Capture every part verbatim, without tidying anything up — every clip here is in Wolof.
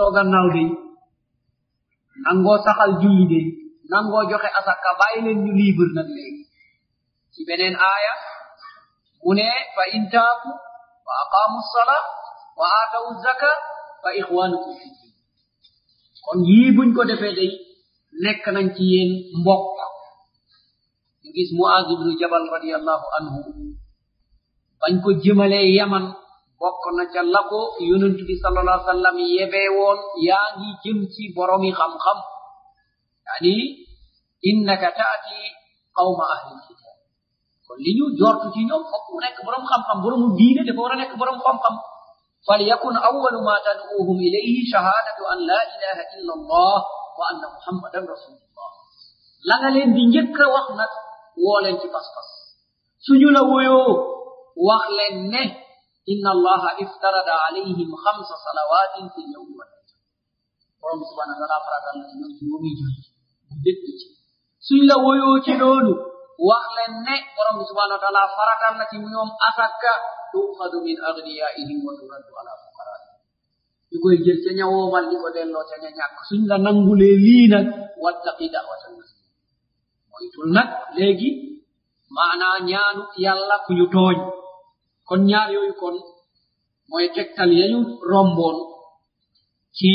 so gannaaw day nango saxal julli day nango joxe asaka bàyyi leen ñu libre nag léegi ci beneen aaya mu ne fa in taabu wa aqaamu sala wa aatawu zaka fa ixwanukum fi din kon yii buñ ko defee day nekk nañ ci yéen mbokk ñu gis Muaz ibnu Jabal radiyallahu anhu bañ ko jëmalee Yaman bokk na ca la ko yonent bi sallallahu alayhi wa sallam yebee woon yaa ngi jëm ci boromi xam-xam yani innaka taati qawma ahli kitab kon li ñu jortu ci ñoom fokk mu nekk borom xam-xam boromu diine dafa war a nekk borom xam-xam falyakun awwalu ma tad'uuhum ilayhi shahadatu an la ilaha illa allah wa anna muhammadan rasulullah la nga leen di njëkk a wax nag woo leen ci pas-pas suñu la woyoo wax leen ne inna allaha iftarada alayhim xamsa salawatin fi lyawmi wal layla borom subhanahu wa taala faratal na ci ñoom juróomi julli bu dëkk ci suñ la woyoo ci loolu wax leen ne borom subhanahu wa taala faratal na ci ñoom asaka tuxadu min agniyaihim wa turaddu ala fuqaraihim ñu koy jël ca ña woomal di ko delloo ca ña ñàkk suñ la nangulee lii nag wattaqi da'watal mazlum moytul nag léegi maanaa ñaanu yàlla ku ñu tooñ kon ñaar yooyu kon mooy tegtal yañu romboon ci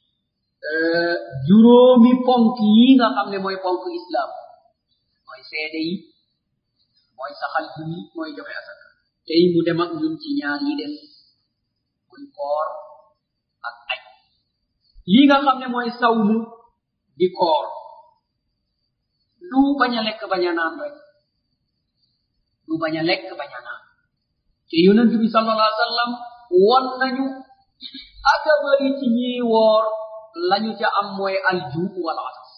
juróomi ponk yi nga xam ne mooy ponk islam mooy seede yi mooy saxal julli mooy joxe asaka tey mu dem ak ñun ci ñaar yi des muy koor ak aj yi nga xam ne mooy sawmu di koor du bañ a lekk bañ a naan rek du bañ a lekk bañ a naan te yonent bi sallallahu alayhi wa sallam won nañu aka bari ci ñi woor lañu ca am mooy aljuu wal atas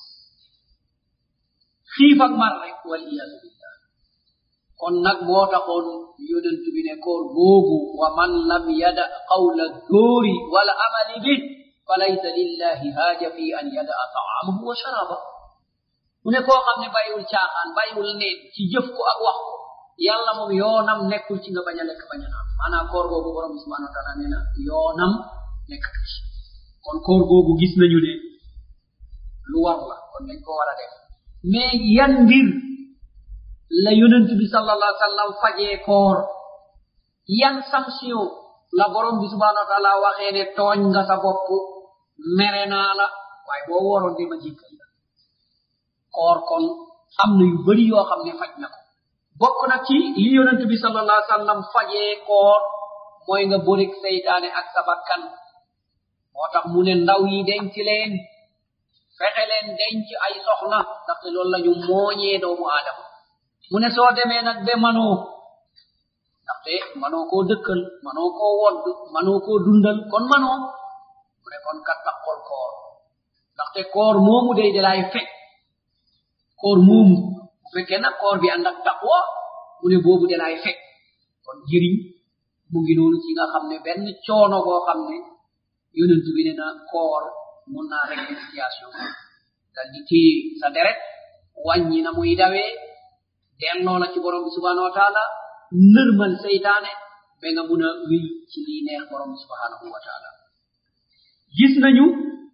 xiif ak mar rek wal iyaazu billah kon nag moo taxoon yonent bi ne koor googu wa man lam yada qawla zoori wal amali bi fa laysa lillahi haaja fi an yada'a ta'amahu wa sharaba mu ne koo xam ne bàyyiwul caaxaan bàyyiwul neen ci jëf ko ak wax ko yàlla moom yoonam nekkul ci nga bañ a lekk bañ a naan maanaam koor googu borom subhanahu wa taala nee na yoonam nekkatu ci kon koor googu gis nañu ne lu war la kon dañ ko war a def mais yan mbir la yonent bi sallallahu alayhi wa sallam fajee koor yan sanction la borom bi subhanahu wa taala waxee ne tooñ nga sa bopp mere naa la waaye boo wooroon de ma jéggal la koor kon am na yu bari yoo xam ne faj na ko bokk na ci li yonent bi sallallahu alayhi wa sallam fajee koor mooy nga borik seytaane ak sa bakkan moo tax mu ne ndaw yi denc leen fexe leen denc ay soxna ndaxte loolu la ñu mooñee doomu aadama mu ne soo demee nag be manoo ndaxte manoo koo dëkkal manoo koo wodd manoo koo dundal kon manoo mu ne kon kat taxol koor ndaxte koor moomu day dalay fekk koor moomu bu fekkee nag koor bi ànd ak taqwa mu ne boobu dalay fekk kon jëriñ mu ngi noonu ci nga xam ne benn coono boo xam ne yonent bi ne na koor mun naa régler situation dal di téye sa deret wàññi na muy dawee delloo la ci borom bi subhanahu wa taala nërmal seytaane ba nga mun a wiy ci lii neex borom bi subhanahu wa taala gis nañu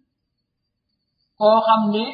koo xam ne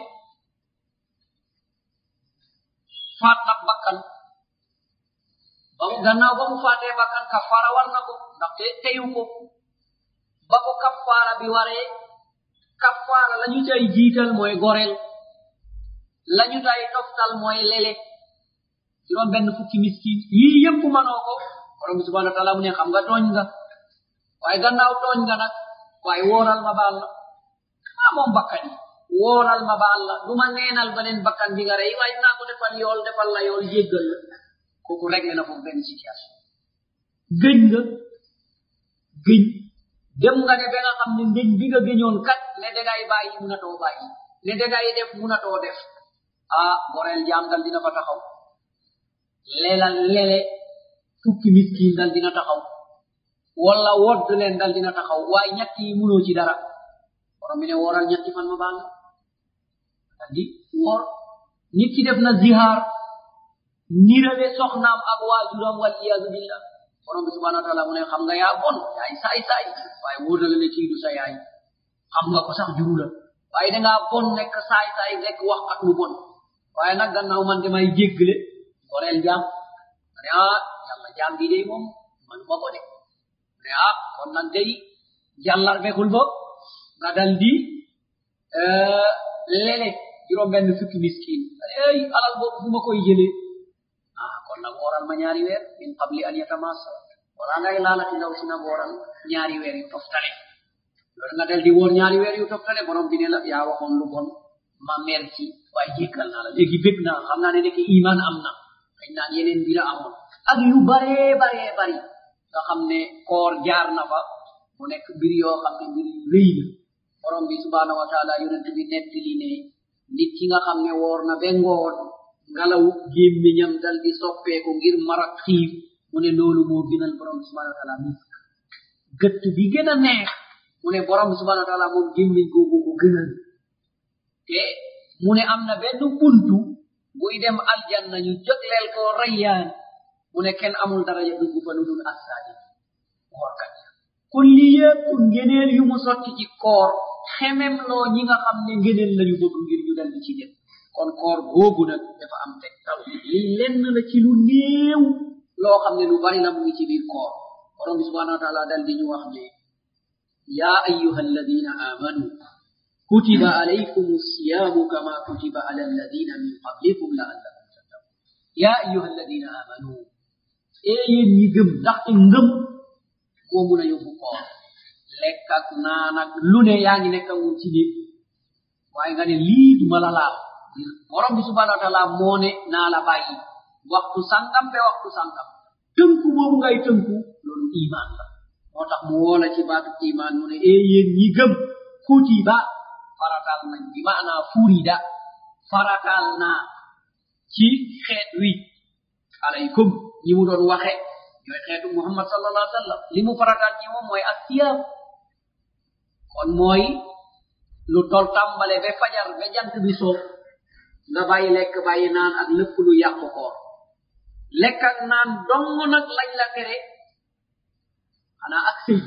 faat na bakkan ba mu gannaaw ba mu faatee bakkan kafaara war na ko ndaxte teyu ko ba ko kafaara bi waree kafaara lañu tay jiital mooy goreel lañu tay toftal mooy lele juróom benn fukki miskin yii yëpp manoo ko borom bi subhanahu wa taala mu ne xam nga tooñ nga waaye gannaaw tooñ nga nag waaye wooral ma baal la ah moom bakkan yi wooral ma baal la du ma neenal beneen bakkan bi nga rey waaye dinaa ko defal yool defal la yool jéggal la kooku réglé na foofu benn situation gëñ nga gëñ dem nga ne ba nga xam ne ngëñ bi nga gëñoon kat ne dangay bàyyi munatoo bàyyi ne dangay def munatoo def ah goreel jaam dal dina fa taxaw lelal lele fukki miskin dal dina taxaw wala wodd leen dal dina taxaw waaye ñetti yi munoo ci dara borom bi ne wooral ñetti fan ma baal dal di woor nit ki def na zihaar nirale soxnaam ak waajuram wal iyaazu billah borom bi subhanahu wa taala mu ne xam nga yaa bon yaay saay saay waaye wóor na la ne kii du sa yaay xam nga ko sax juru la waaye da ngaa bon nekk saay saay nekk wax ak lu bon waaye nag gannaaw man damay jéggale goreel jaam ne ah yàlla jaam bi day moom manuma ko de ne ah kon nag day jàllar bekul ba nga dal di lele juróom benn fukki miskin ay alal boobu fu ma koy jëlee ah kon nag wooral ma ñaari weer min qabli an yatamassa wala ngay laalati ndaw si nag wooral ñaari weer yu toftale loolu nga dal di woor ñaari weer yu toftale borom bi ne la yaa waxoon lu bon ma merci waaye jéggal naa la léegi bég naa xam naa ne nekk iman am na xëy naan yeneen mbira amoon ak yu baree baree bari nga xam ne koor jaar na fa mu nekk mbir yoo xam ne mbir yu rëy la borom bi subhanahu wa taala yonent bi nettali ne nit ki nga xam ne woor na ba ngoon ngelaw gémmiñam dal di soppeeku ngir marak xiif mu ne loolu moo gënal borom bi subhanahu wa taala misk gëtt bi gën a neex mu ne borom bi subhanahu wa taala moom gémmiñ googu ko gënal te mu ne am na benn buntu buy dem aljanna ñu jotleel ko rayyaan mu ne kenn amul daraja dugg fa lu dul assaadi woorkat kon li yëpp ngeneel yu mu sotti ci koor xemem loo ñi nga xam ne ngeneel lañu bëgg ngir ñu dal di ci dem kon koor googu nag dafa am tegtal li lenn la ci lu néew loo xam ne lu bari la mu ngi ci biir koor borom bi subhanahu wa taala dal di ñu wax ne yaa ayyuha alladina amanu kutiba alaykum alsiyamu kama kutiba ala alladina min qablikum la'allakum tattaqun yaa ayyuha alladina amanu ee yéen ñi gëm ndaxte ngëm moo mun a yóbbu koor lekk ak naan ak lu ne yaa ngi nekk mu ci nit waaye nga ne lii duma la laal borom bi subhanahu wa taala moo ne naa la bàyyi waxtu sangam be waxtu sangam tënku boobu ngay tënku loolu iman la moo tax mu woola ci baatu iman mu ne ee yéen ñi gëm kutiba faratal nañ bi maanaa furida faratal naa ci xeet wi alaykum ñi mu doon waxe ñooy xeetu muhammad sallallahu alaihi wasallam li mu faratal ci moom mooy asiyam kon mooy lu tol tàmbale ba fajar ba jant bi soo nga bàyyi lekk bàyyi naan ak lépp lu yàq koor lekk ak naan dong nag lañ la tere xanaa ak sëy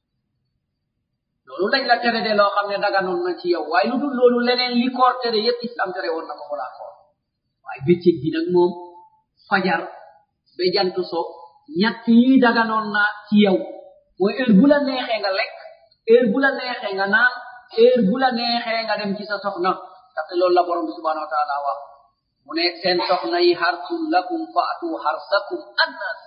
loolu lañ la tere de loo xam ne daganoon na ci yow waaye lu dul loolu leneen li koor tere yépp islam tere woon na ko balaa koor waaye bëccëg bi nag moom fajar ba jant so ñett yi daganoon na ci yow mooy heure bu la neexee nga lekk heure bu la neexee nga naan heure bu la neexee nga dem ci sa soxna ndaxte loolu la borom bi subhanahu wa taala wax mu ne seen soxna yi harsun lakum faatu harsakum annas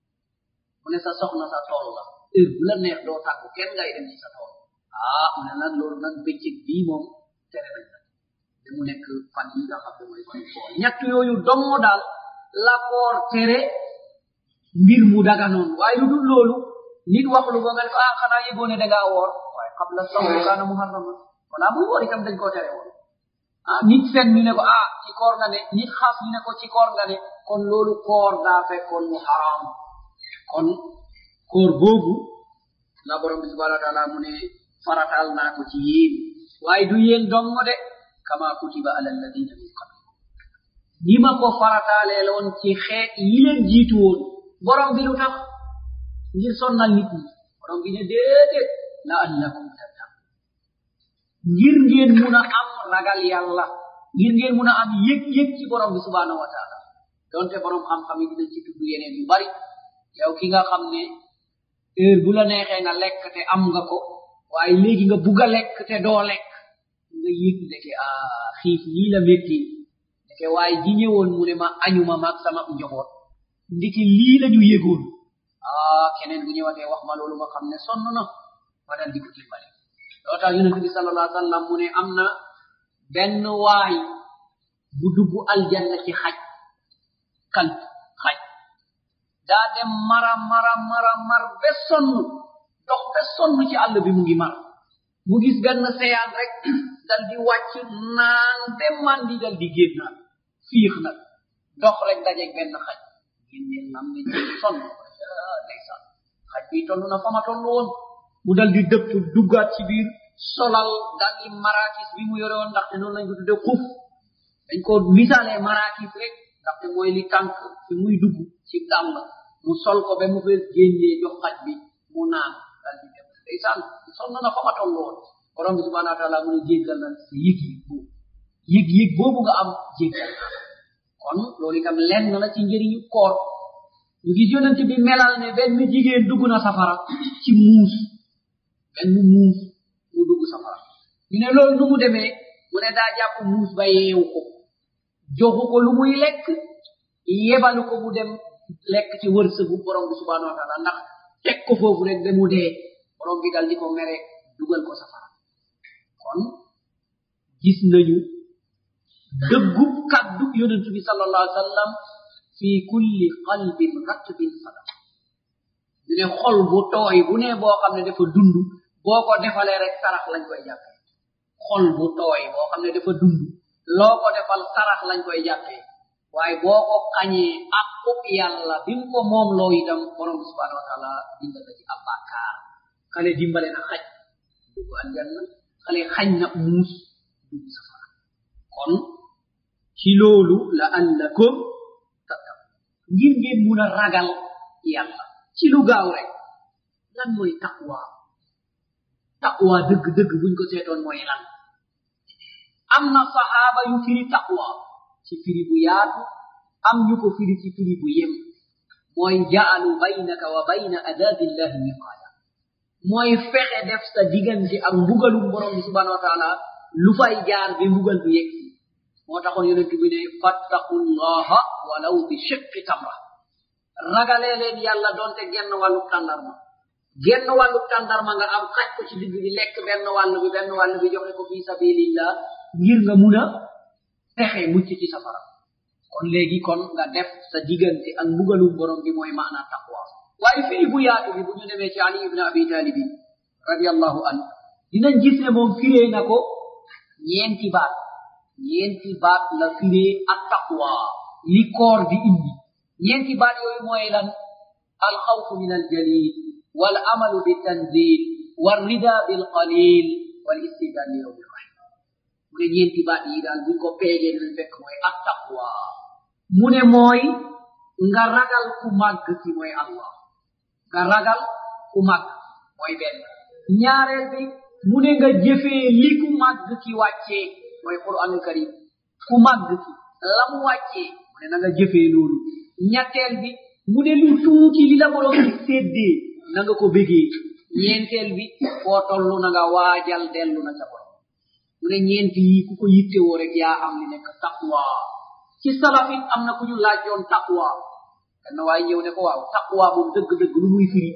mu ne sa soxna sa tool la heure bu la neex doo tàggu kenn ngay dem ci sa tool ah mu ne nag loolu nag bëccëg bii moom tere nañ la te mu nekk fan yi nga xam ne mooy fan koor ñett yooyu dong daal la koor tere mbir mu daganoon waaye lu dul loolu nit wax lu ko nga def ah xanaa yëgoo ne dangaa woor waaye qabla sawmi kaana muharrama wala muy woor itam dañ koo tere woon ah nit fen ñu ne ko ah ci koor nga ne nit xaas ñu ne ko ci koor nga ne kon loolu koor daa fekkoon mu haram kon koor boobu la borom bi subhanahu wa taala mu ne faratal naa ko ci yéen waaye du yéen dong de kama kutiba ala alladina min qablikum ni ma ko farataalee loon ci xeet yi leen jiitu woon borom bi lu tax ngir sonnal nit ñi borom bi ne déedéet la allakum tattaqun ngir ngeen mun a am ragal yàlla ngir ngeen mun a am yëg-yëg ci borom bi subhanahu wa taala donte borom xam-xam yi dinañ ci tudd yeneen yu bari yow ki nga xam ne heure bu la neexee nga lekk te am nga ko waaye léegi nga bugg a lekk te doo lekk nga yëg ndeke ah xiif nii la métti ndeke waaye ji ñëwoon mu ne ma añuma maag sama njaboot ndeke lii la ñu yëgoon ah keneen bu ñëwatee wax ma loolu ma xam ne sonn na ma dal di ko dimbale loo tax yonent bi sallallahu alayhi wa sallam mu ne am na benn waay bu dugg aljanna ci xaj kan xaj daa dem mara mara mara mar ba sonn dox ba sonn ci àll bi mu ngi mar mu gis benn seyaan rek dal di wàcc naan ba mandi dal di génnaat fiix nag dox rek dajeeg benn xaj génneel nam ne ci sonn ndeysaan xaj bi toll na fa ma toll woon mu dal di dëpp duggaat ci biir solal dal di marakis bi mu yore woon ndaxte noonu lañ ko tudde xuf dañ ko misaalee marakis rek ndaxte mooy li tànk fi muy dugg ci dàll mu sol ko ba mu fees génnee jox xaj bi mu naan dal di dem ndeysaan sonn na fa ma toll woon borom bi subhanahu wa ta'ala mu ne jéggal na sa yëg yëg boobu yëg yëg boobu nga am jéggal na kon loolu itam lenn la ci njëriñu koor ñu gis yonent bi melal ne benn jigéen dugg na safara ci muus benn muus mu dugg safara ñu ne loolu nu mu demee mu ne daa jàpp muus ba yeewu ko joxu ko lu muy lekk yebalu ko mu dem lekk ci wërsëgu borom bi subhanahu wa ta'ala ndax teg ko foofu rek ba mu dee borom bi dal di ko mere dugal ko safara kon gis nañu dëggu kaddu yonent bi sallallahu alayhi wa sallam fi kulli qalbin ratbin sadaqa ñu ne xol bu tooy bu ne boo xam ne dafa dund boo ko defalee rek sarax lañ koy jàppee xol bu tooy boo xam ne dafa dund loo ko defal sarax lañ koy jàppee waaye boo ko xañee ak ub yàlla bi mu ko moom loo itam borom bi subhanahu wa ta'ala dindal la ci ab bàkkaar xale dimbale na xaj dugg aljanna xale xañ na muus dugg safara kon ci loolu la annakum tattaqun ngir ngeen mun a ragal yàlla ci lu gaaw rek lan mooy taqwa taqwa dëgg dëgg buñ ko seetoon mooy lan am na sahaaba yu firi taqwa ci firi bu yaatu am ñu ko firi ci firi bu yem mooy ja'alu baynaka wa bayna adabillahi wiqaya mooy fexe def sa diggante ak mbugalum borom bi subhanahu wa ta'ala lu fay jaar bi mbugal bu yegg moo taxoon yonent bi ne fattaqullaha walaw bi shiqqi tamra ragalee leen yàlla doonte genn wàllu tàndarma genn wàllu tàndarma nga am xaj ko ci digg bi lekk benn wàll bi benn wàll bi joxe ko fi sabilillah ngir nga mun a texe mucc ci safara kon léegi kon nga def sa diggante ak mbugalum borom bi mooy maana taqwa waaye firi bu yaatu bi bu ñu demee ci ali ibn abi talib radiyallahu anhu dinañ gis ne moom firee na ko ñeenti baat ñeenti baat la firee ak taqwa li koor di indi ñeenti baat yooyu mooy lan al khawf min al jalil wal amal bi tanzil wal rida bil qalil wal istidal li yawm al rahim mu ne ñeenti baat yi daal buñ ko peegee dinañ fekk mooy ak taqwa mu ne mooy nga ragal ku màgg ci mooy allah nga ragal ku màgg mooy benn ñaareel bi mu ne nga jëfee li ku màgg ci wàccee mooy qur'anul karim ku màgg ci la mu wàccee mu ne na nga jëfee loolu ñetteel bi mu ne lu tuuti li la borom bi séddee na nga ko bégee ñeenteel bi foo tollu na nga waajal dellu na ca borom mu ne ñeenti yi ku ko yittewoo rek yaa am li nekk taqwa ci salafit am na ku ñu laajoon taqwa kenn waaye ñëw ne ko waaw taqwa moom dëgg-dëgg lu muy firi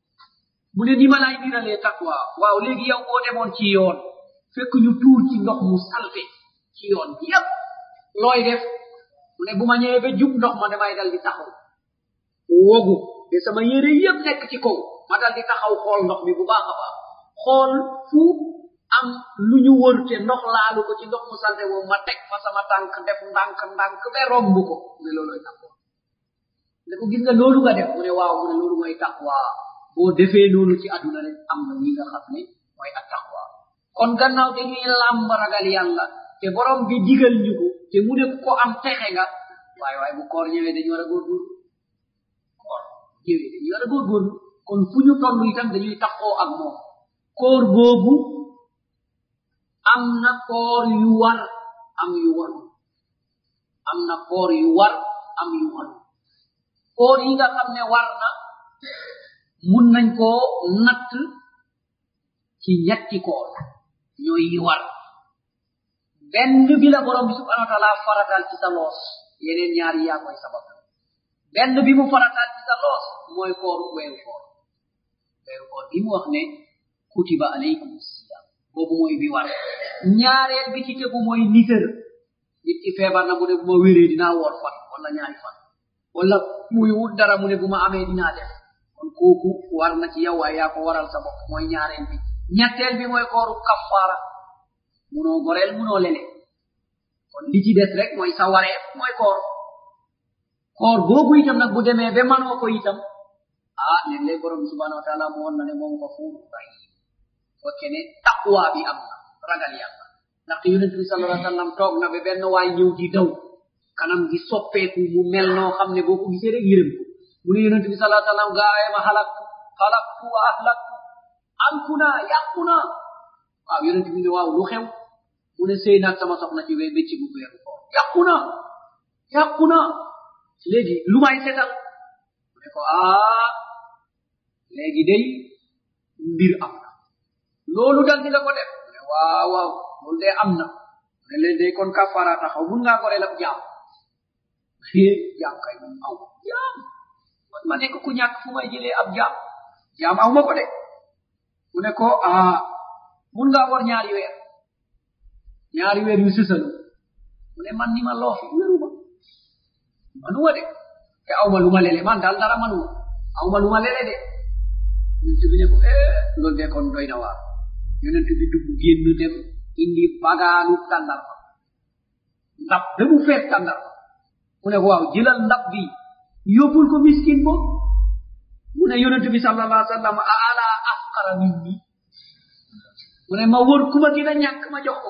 mu ne ni ma lay diralee taqwa waaw léegi yow boo demoon ci yoon fekk ñu tuur ci ndox mu salte ci yoon bi yépp looy def mu ne bu ma ñëwee ba jub ndox ma damay dal di taxaw wogu te sama yére yépp nekk ci kaw ma dal di taxaw xool ndox mi bu baax a baax xool fu am lu ñu wër te ndox laalu ko ci ndox mu salte boobu ma teg fa sama tànk def ndànk ndànk ba romb ko mu ne looloy taqwa ne ko gis nga loolu nga def mu ne waaw mu ne loolu mooy taqwa boo defee loolu ci àdduna rek am na li nga xam ne mooy ak taqwa kon gannaaw dañuy làmb ragal yàlla te borom bi digal ñu ko te mu ne ko am texe nga waaye waaye bu koor ñëwee dañu war a góorgóorlu koor ñëwee dañu war a góorgóorlu kon fu ñu toll itam dañuy taxoo ak moom koor googu am na koor yu war am yu warul am na koor yu war am yu warul koor yi nga xam ne war na mun nañ koo natt ci ñetti koor ñooy yi war benn bi la borom bi subhanahu wa ta'ala faratal ci sa loos yeneen ñaar yi yaa koy sabab benn bi mu faratal ci sa loos mooy koor weeru koor weeru koor bi mu wax ne kutiba alaykum siyam boobu mooy bi war ñaareel bi ci tegu mooy nisër nit ki feebar na mu ne bu ma wéree dinaa woor fan wala ñaari fan wala muy wut dara mu ne bu ma amee dinaa def kon kooku war na ci yow waaye yaa ko waral sa bopp mooy ñaareel bi ñetteel bi mooy kooru kafaara munoo goreel munoo lele kon li ci des rek mooy sa wareef mooy koor koor googu itam nag bu demee ba manoo ko itam ah léeg-léeg borom subhanahu wa ta'ala moo na ne moom gafuur rahim fekke ne taqwa bi am na ragal yàlla ndaxte yonent bi sallallahu alayhi wa sallam toog na ba benn waay ñëw di daw kanam gi soppeeku mu mel noo xam ne boo ko gisee rek yërëm ko mu ne yonent bi sallallahu alayhi wa sallam gaaye ma halaktu halaktu wa ahlaktu alkuna yàquna waaw yonent bi ne waaw lu xew mu ne sëy naag sama soxna ci wee bëcc bu weeru koor yàqu na yàqu na léegi lu may setal mu ne ko ah léegi day mbir am na loolu dal di nga ko def mu ne waaw waaw loolu de am na mu ne leen day kon kafara taxaw mun ngaa goreel ab jaam jaam kay moom aw jaam man ma nekk ku ñàkk fu may jëlee ab jaam jaam aw ma ko de mu ne ko ah mun ngaa war ñaari weer ñaari weer yu sësalu mu ne man ni ma loofi wéruma manuma de te aw ma lu ma lele man daal dara manuma aw ma lu ma lele de yonent bi ne ko eh loolu de kon doy na waar yonent bi dugg génn dem indi bagaanu tàndarma ndab ba mu fees tàndarma mu ne ko waaw jëlal ndab bi yóbbul ko miskin bo mu ne yonent bi sallallahu alayhi wa sallam a ala afqara minni mu ne ma wër ku ma gën a ñàkk ma jox ko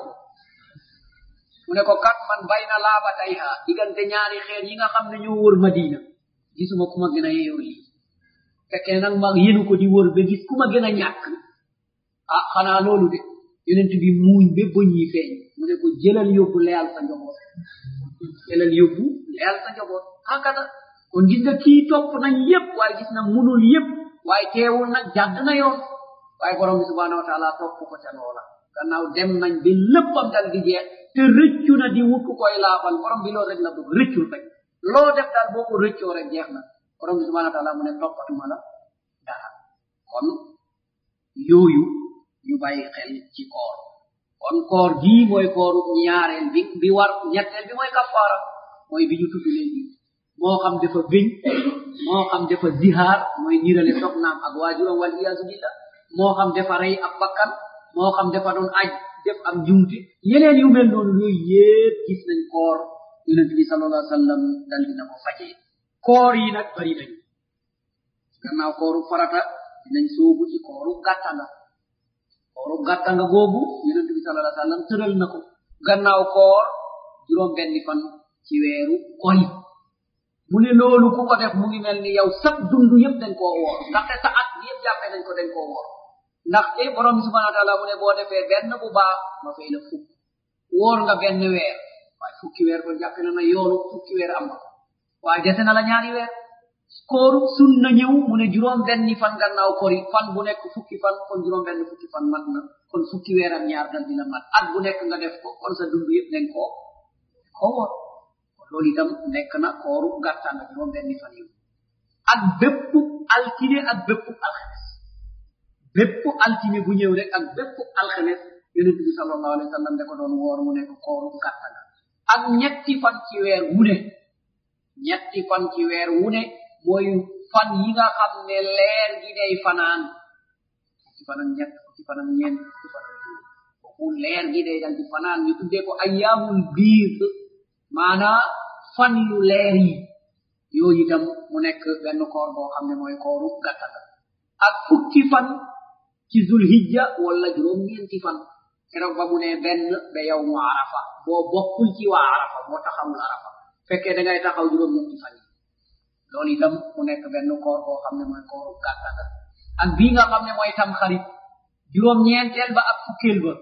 mu ne ko kat man bayna laabatayha diggante ñaari xeer yi nga xam ne ñoo wër madina gisuma ku ma gën a yeew lii fekkee nag ma yenu ko di wër ba gis ku ma gën a ñàkk ah xanaa loolu de yonent bi muuñ ba bëñ yi feeñ mu ne ko jëlal yóbbu leyal sa njaboot jëlal yóbbu leyal sa njaboot hakada kon gis nga kii topp nañ yépp waaye gis na munul yépp waaye teewul nag jàdd na yoon waaye borom bi subhanahu wa taala topp ko ca loola gannaaw dem nañ ba léppam dal di jeex te rëccu na di wutu koy laabal borom bi loolu rek la bëgg rëccul rek loo def daal boo ko rëccoo rek jeex na borom bi subhanahu wa taala mu ne toppatuma la dara kon yooyu ñu bàyyi xel ci koor kon koor gii mooy kooru ñaareel bi bi war ñetteel bi mooy kafaara mooy bi ñu tudd léegi moo xam dafa gëñ moo xam dafa zihaar mooy niirale soxnaam ak waajuram wal iyaazu billah moo xam dafa rey ab bakkan moo xam dafa doon aj def am jumte yeneen yu mel noonu yooyu yépp gis nañ koor yonent bi sallallahu alayhi wa sallam dal dina ko fajee koor yi nag bari nañ gannaaw kooru farata dinañ soobu ci kooru gàttanga kooru gàttanga boobu yonent bi sallallahu alayhi wa sallam tëral na ko gannaaw koor juróom benni fan ci weeru kori mu ne loolu ku ko def mu ngi mel ni yow sab dund yëpp dañ koo woor ndaxte sa at bi yëpp jàppee nañ ko dañ koo woor ndaxte borom bi subhanahu wa taala mu ne boo defee benn bu baax ma fay la fukk woor nga benn weer waaye fukki weer kon jàppe na na yoonu fukki weer am na ko waaye dese na la ñaari weer kooru sunna ñëw mu ne juróom benni fan gannaaw kori fan bu nekk fukki fan kon juróom benn fukki fan mat na kon fukki weer ak ñaar dal dina mat at bu nekk nga def ko kon sa dund yëpp dañ koo koo woor loolu itam nekk na kooru gàttanga juróom benni fan yi ak bépp altine ak bépp alxames bépp altine bu ñëw rek ak bépp alxames yonent bi sallallahu alayhi wa sallam da ko doon woor mu nekk kooru gàttanga ak ñetti fan ci weer wu ne ñetti fan ci weer wu ne mooy fan yi nga xam ne leer gi day fanaan fukki fan ak ñett fukki fan ak ñeent fukki fan ak juróom foofu leer gi day dal di fanaan ñu tuddee ko ayyaamul biir maanaa fan yu leer yi yooyu itam mu nekk benn koor boo xam ne mooy kooru gàttanga ak fukki fan ci zulhijja wala juróom ñeenti fan keroog ba mu ne benn ba yow mu arafa boo bokkul ci waa arafa boo taxawul arafa fekkee da ngay taxaw juróom ñeenti fan yi loolu itam mu nekk benn koor boo xam ne mooy kooru gàttanga ak bii nga xam ne mooy tam xarit juróom ñeenteel ba ak fukkeel ba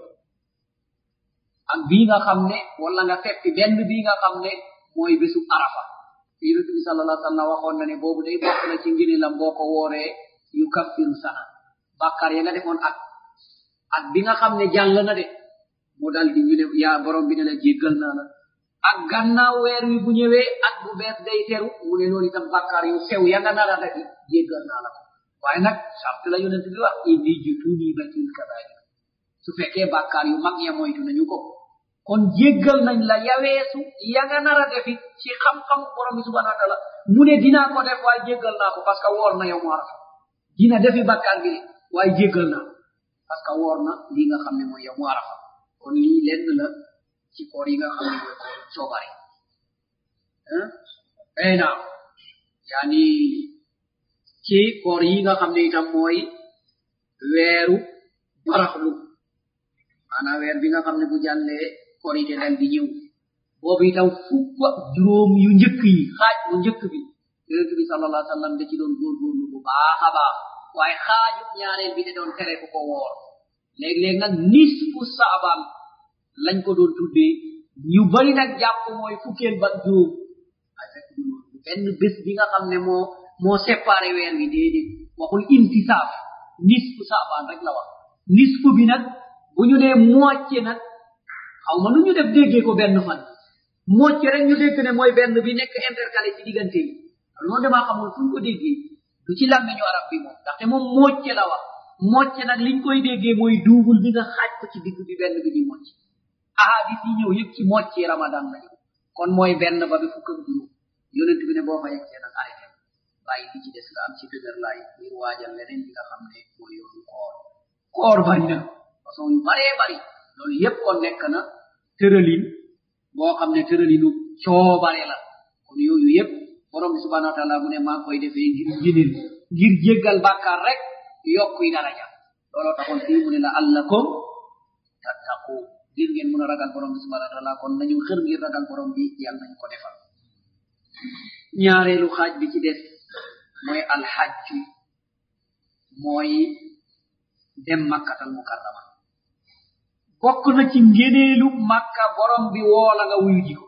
ak bii nga xam ne wala nga fekk benn bii nga xam ne mooy bésu arafa yonent bi sallallahu alayhi wa sallam waxoon na ne boobu day bokk na ci ngëneelam boo ko wooree yu kaffiru sana bàkkaar ya nga defoon ak ak bi nga xam ne jàll na de mu dal di ñu ne yaa borom bi ne la jéggal naa la ak gannaaw weer wi bu ñëwee ak bu bees day teru mu ne loolu itam bàkkaar yu sew ya nga nar a defi jéggal naa la ko waaye nag charte la yonent bi wax inni jutuni batil kadalik su fekkee bàkkaar yu mag ya moytu nañu ko kon jéggal nañ la yaweesu ya nga nar a defi ci xam-xam borom bi subhanahu wa taala mu ne dinaa ko def waaye jéggal naa ko parce que woor na yow mu arafa dina defi bàkkaar bi waaye jéggal naa parce que woor na lii nga xam ne mooy yow mu arafa kon lii lenn la ci koor yi nga xam ne mooy koor coobare eh naam yaani ci koor yi nga xam ne itam mooy weeru baraxlu maanaam weer bi nga xam ne bu jàllee korite dal di ñëw boobu itam fukk ak juróom yu njëkk yi xaaj bu njëkk bi yonent bi sallallahu alayhi wa sallam da ci doon góorgóorlu bu baax a baax waaye xaaju ñaareel bi da doon tere ku ko woor léeg-léeg nag nisfu saaban lañ ko doon tuddee ñu bari nag jàpp mooy fukkeel ba juróom ay fekk du loolu benn bés bi nga xam ne moo moo séparé weer wi déedéet waxul intisaaf nisfu saaban rek la wax nisfu bi nag bu ñu nee moitié nag xaw ma nu ñu def déggee ko benn fan moitié rek ñu dégg ne mooy benn bi nekk intercalé ci diggante yi loolu damaa xamul fu ñu ko déggee du ci làmmiñu arab bi moom ndaxte moom moitié la wax moitié nag liñ koy déggee mooy duubul bi nga xaaj ko ci digg bi benn bi di moitié ahadis yi ñëw yëpp ci moitié ramadan lañu kon mooy benn ba bi fukk ak juróom yonent bi ne boo fa yegsee nag arrêté bàyyi li ci des nga am ci dëgër laay ngir waajal leneen li nga xam ne mooy yoonu koor koor bari na façon yu baree bari loolu yëpp kon nekk na tëralin boo xam ne tëralinu coobare la kon yooyu yëpp borom bi subhanahu wa taala mu ne maa koy defee ngir jënil ngir jéggal bàkkaar rek yokkuy daraja looloo taxoon fii mu ne la allakum tattaqu ngir ngeen mën a ragal borom bi subhanahu wa taala kon nañu xër ngir ragal borom bi yàlla nañ ko defal ñaareelu xaaj bi ci des mooy alxajju mooy dem makkatal mukarrama bokk na ci ngéneelu makka borom bi woola nga wuyu ji ko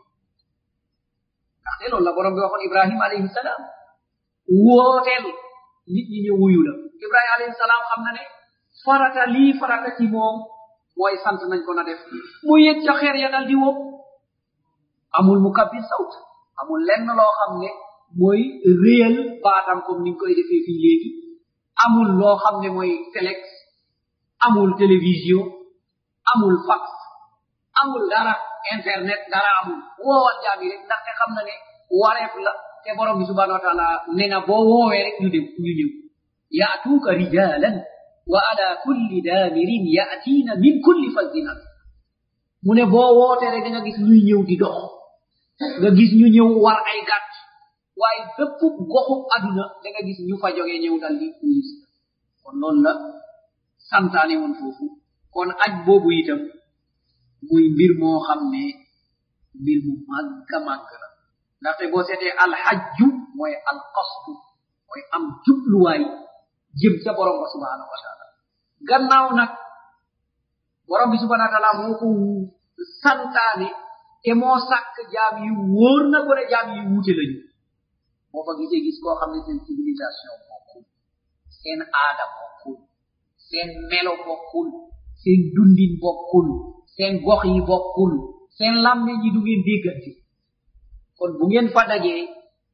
ndaxte loolu la borom bi waxoon ibrahim alayhi salaam wooteel nit ñi ñu wuyu la ibrahim alayhi salaam xam na ne farata lii farata ci moom mooy sant nañ ko na def mu yëg ca xeer ya dal di woo amul mu kabbi sawt amul lenn loo xam ne mooy réel baatam comme niñ koy defee fii léegi amul loo xam ne mooy telex amul télévision amul fax amul dara internet dara amul woowal jaami rek ndaxte xam na ne wareef la te borom bi subhanahu wa taala ne na boo woowee rek ñu dem ñu ñëw yaatuuka rijalan wa ala kulli daamirin yaatiina min kulli fajjin amik mu ne boo wootee rek da nga gis ñuy ñëw di dox nga gis ñu ñëw war ay gàtt waaye bépp goxu aduna da nga gis ñu fa jógee ñëw dal di uyus kon loolu la santaane woon foofu kon aj boobu itam muy mbir moo xam ne mbir mu màgga màgg la ndaxte boo seetee alhajju mooy alqasdu mooy am jubluwaay jëm ca borom ba subhanahu wa taala gannaaw nag borom bi subhanahu wa taala moo ko santaane te moo sàkk jaam yu wóor na ko ne jaam yu wuute lañu boo fa gisee gis koo xam ne seen civilisation bokkul seen aada bokkul seen melo bokkul seen dundin bokkul seen gox yi bokkul seen làmme ñi du ngeen déggante kon bu ngeen fa dajee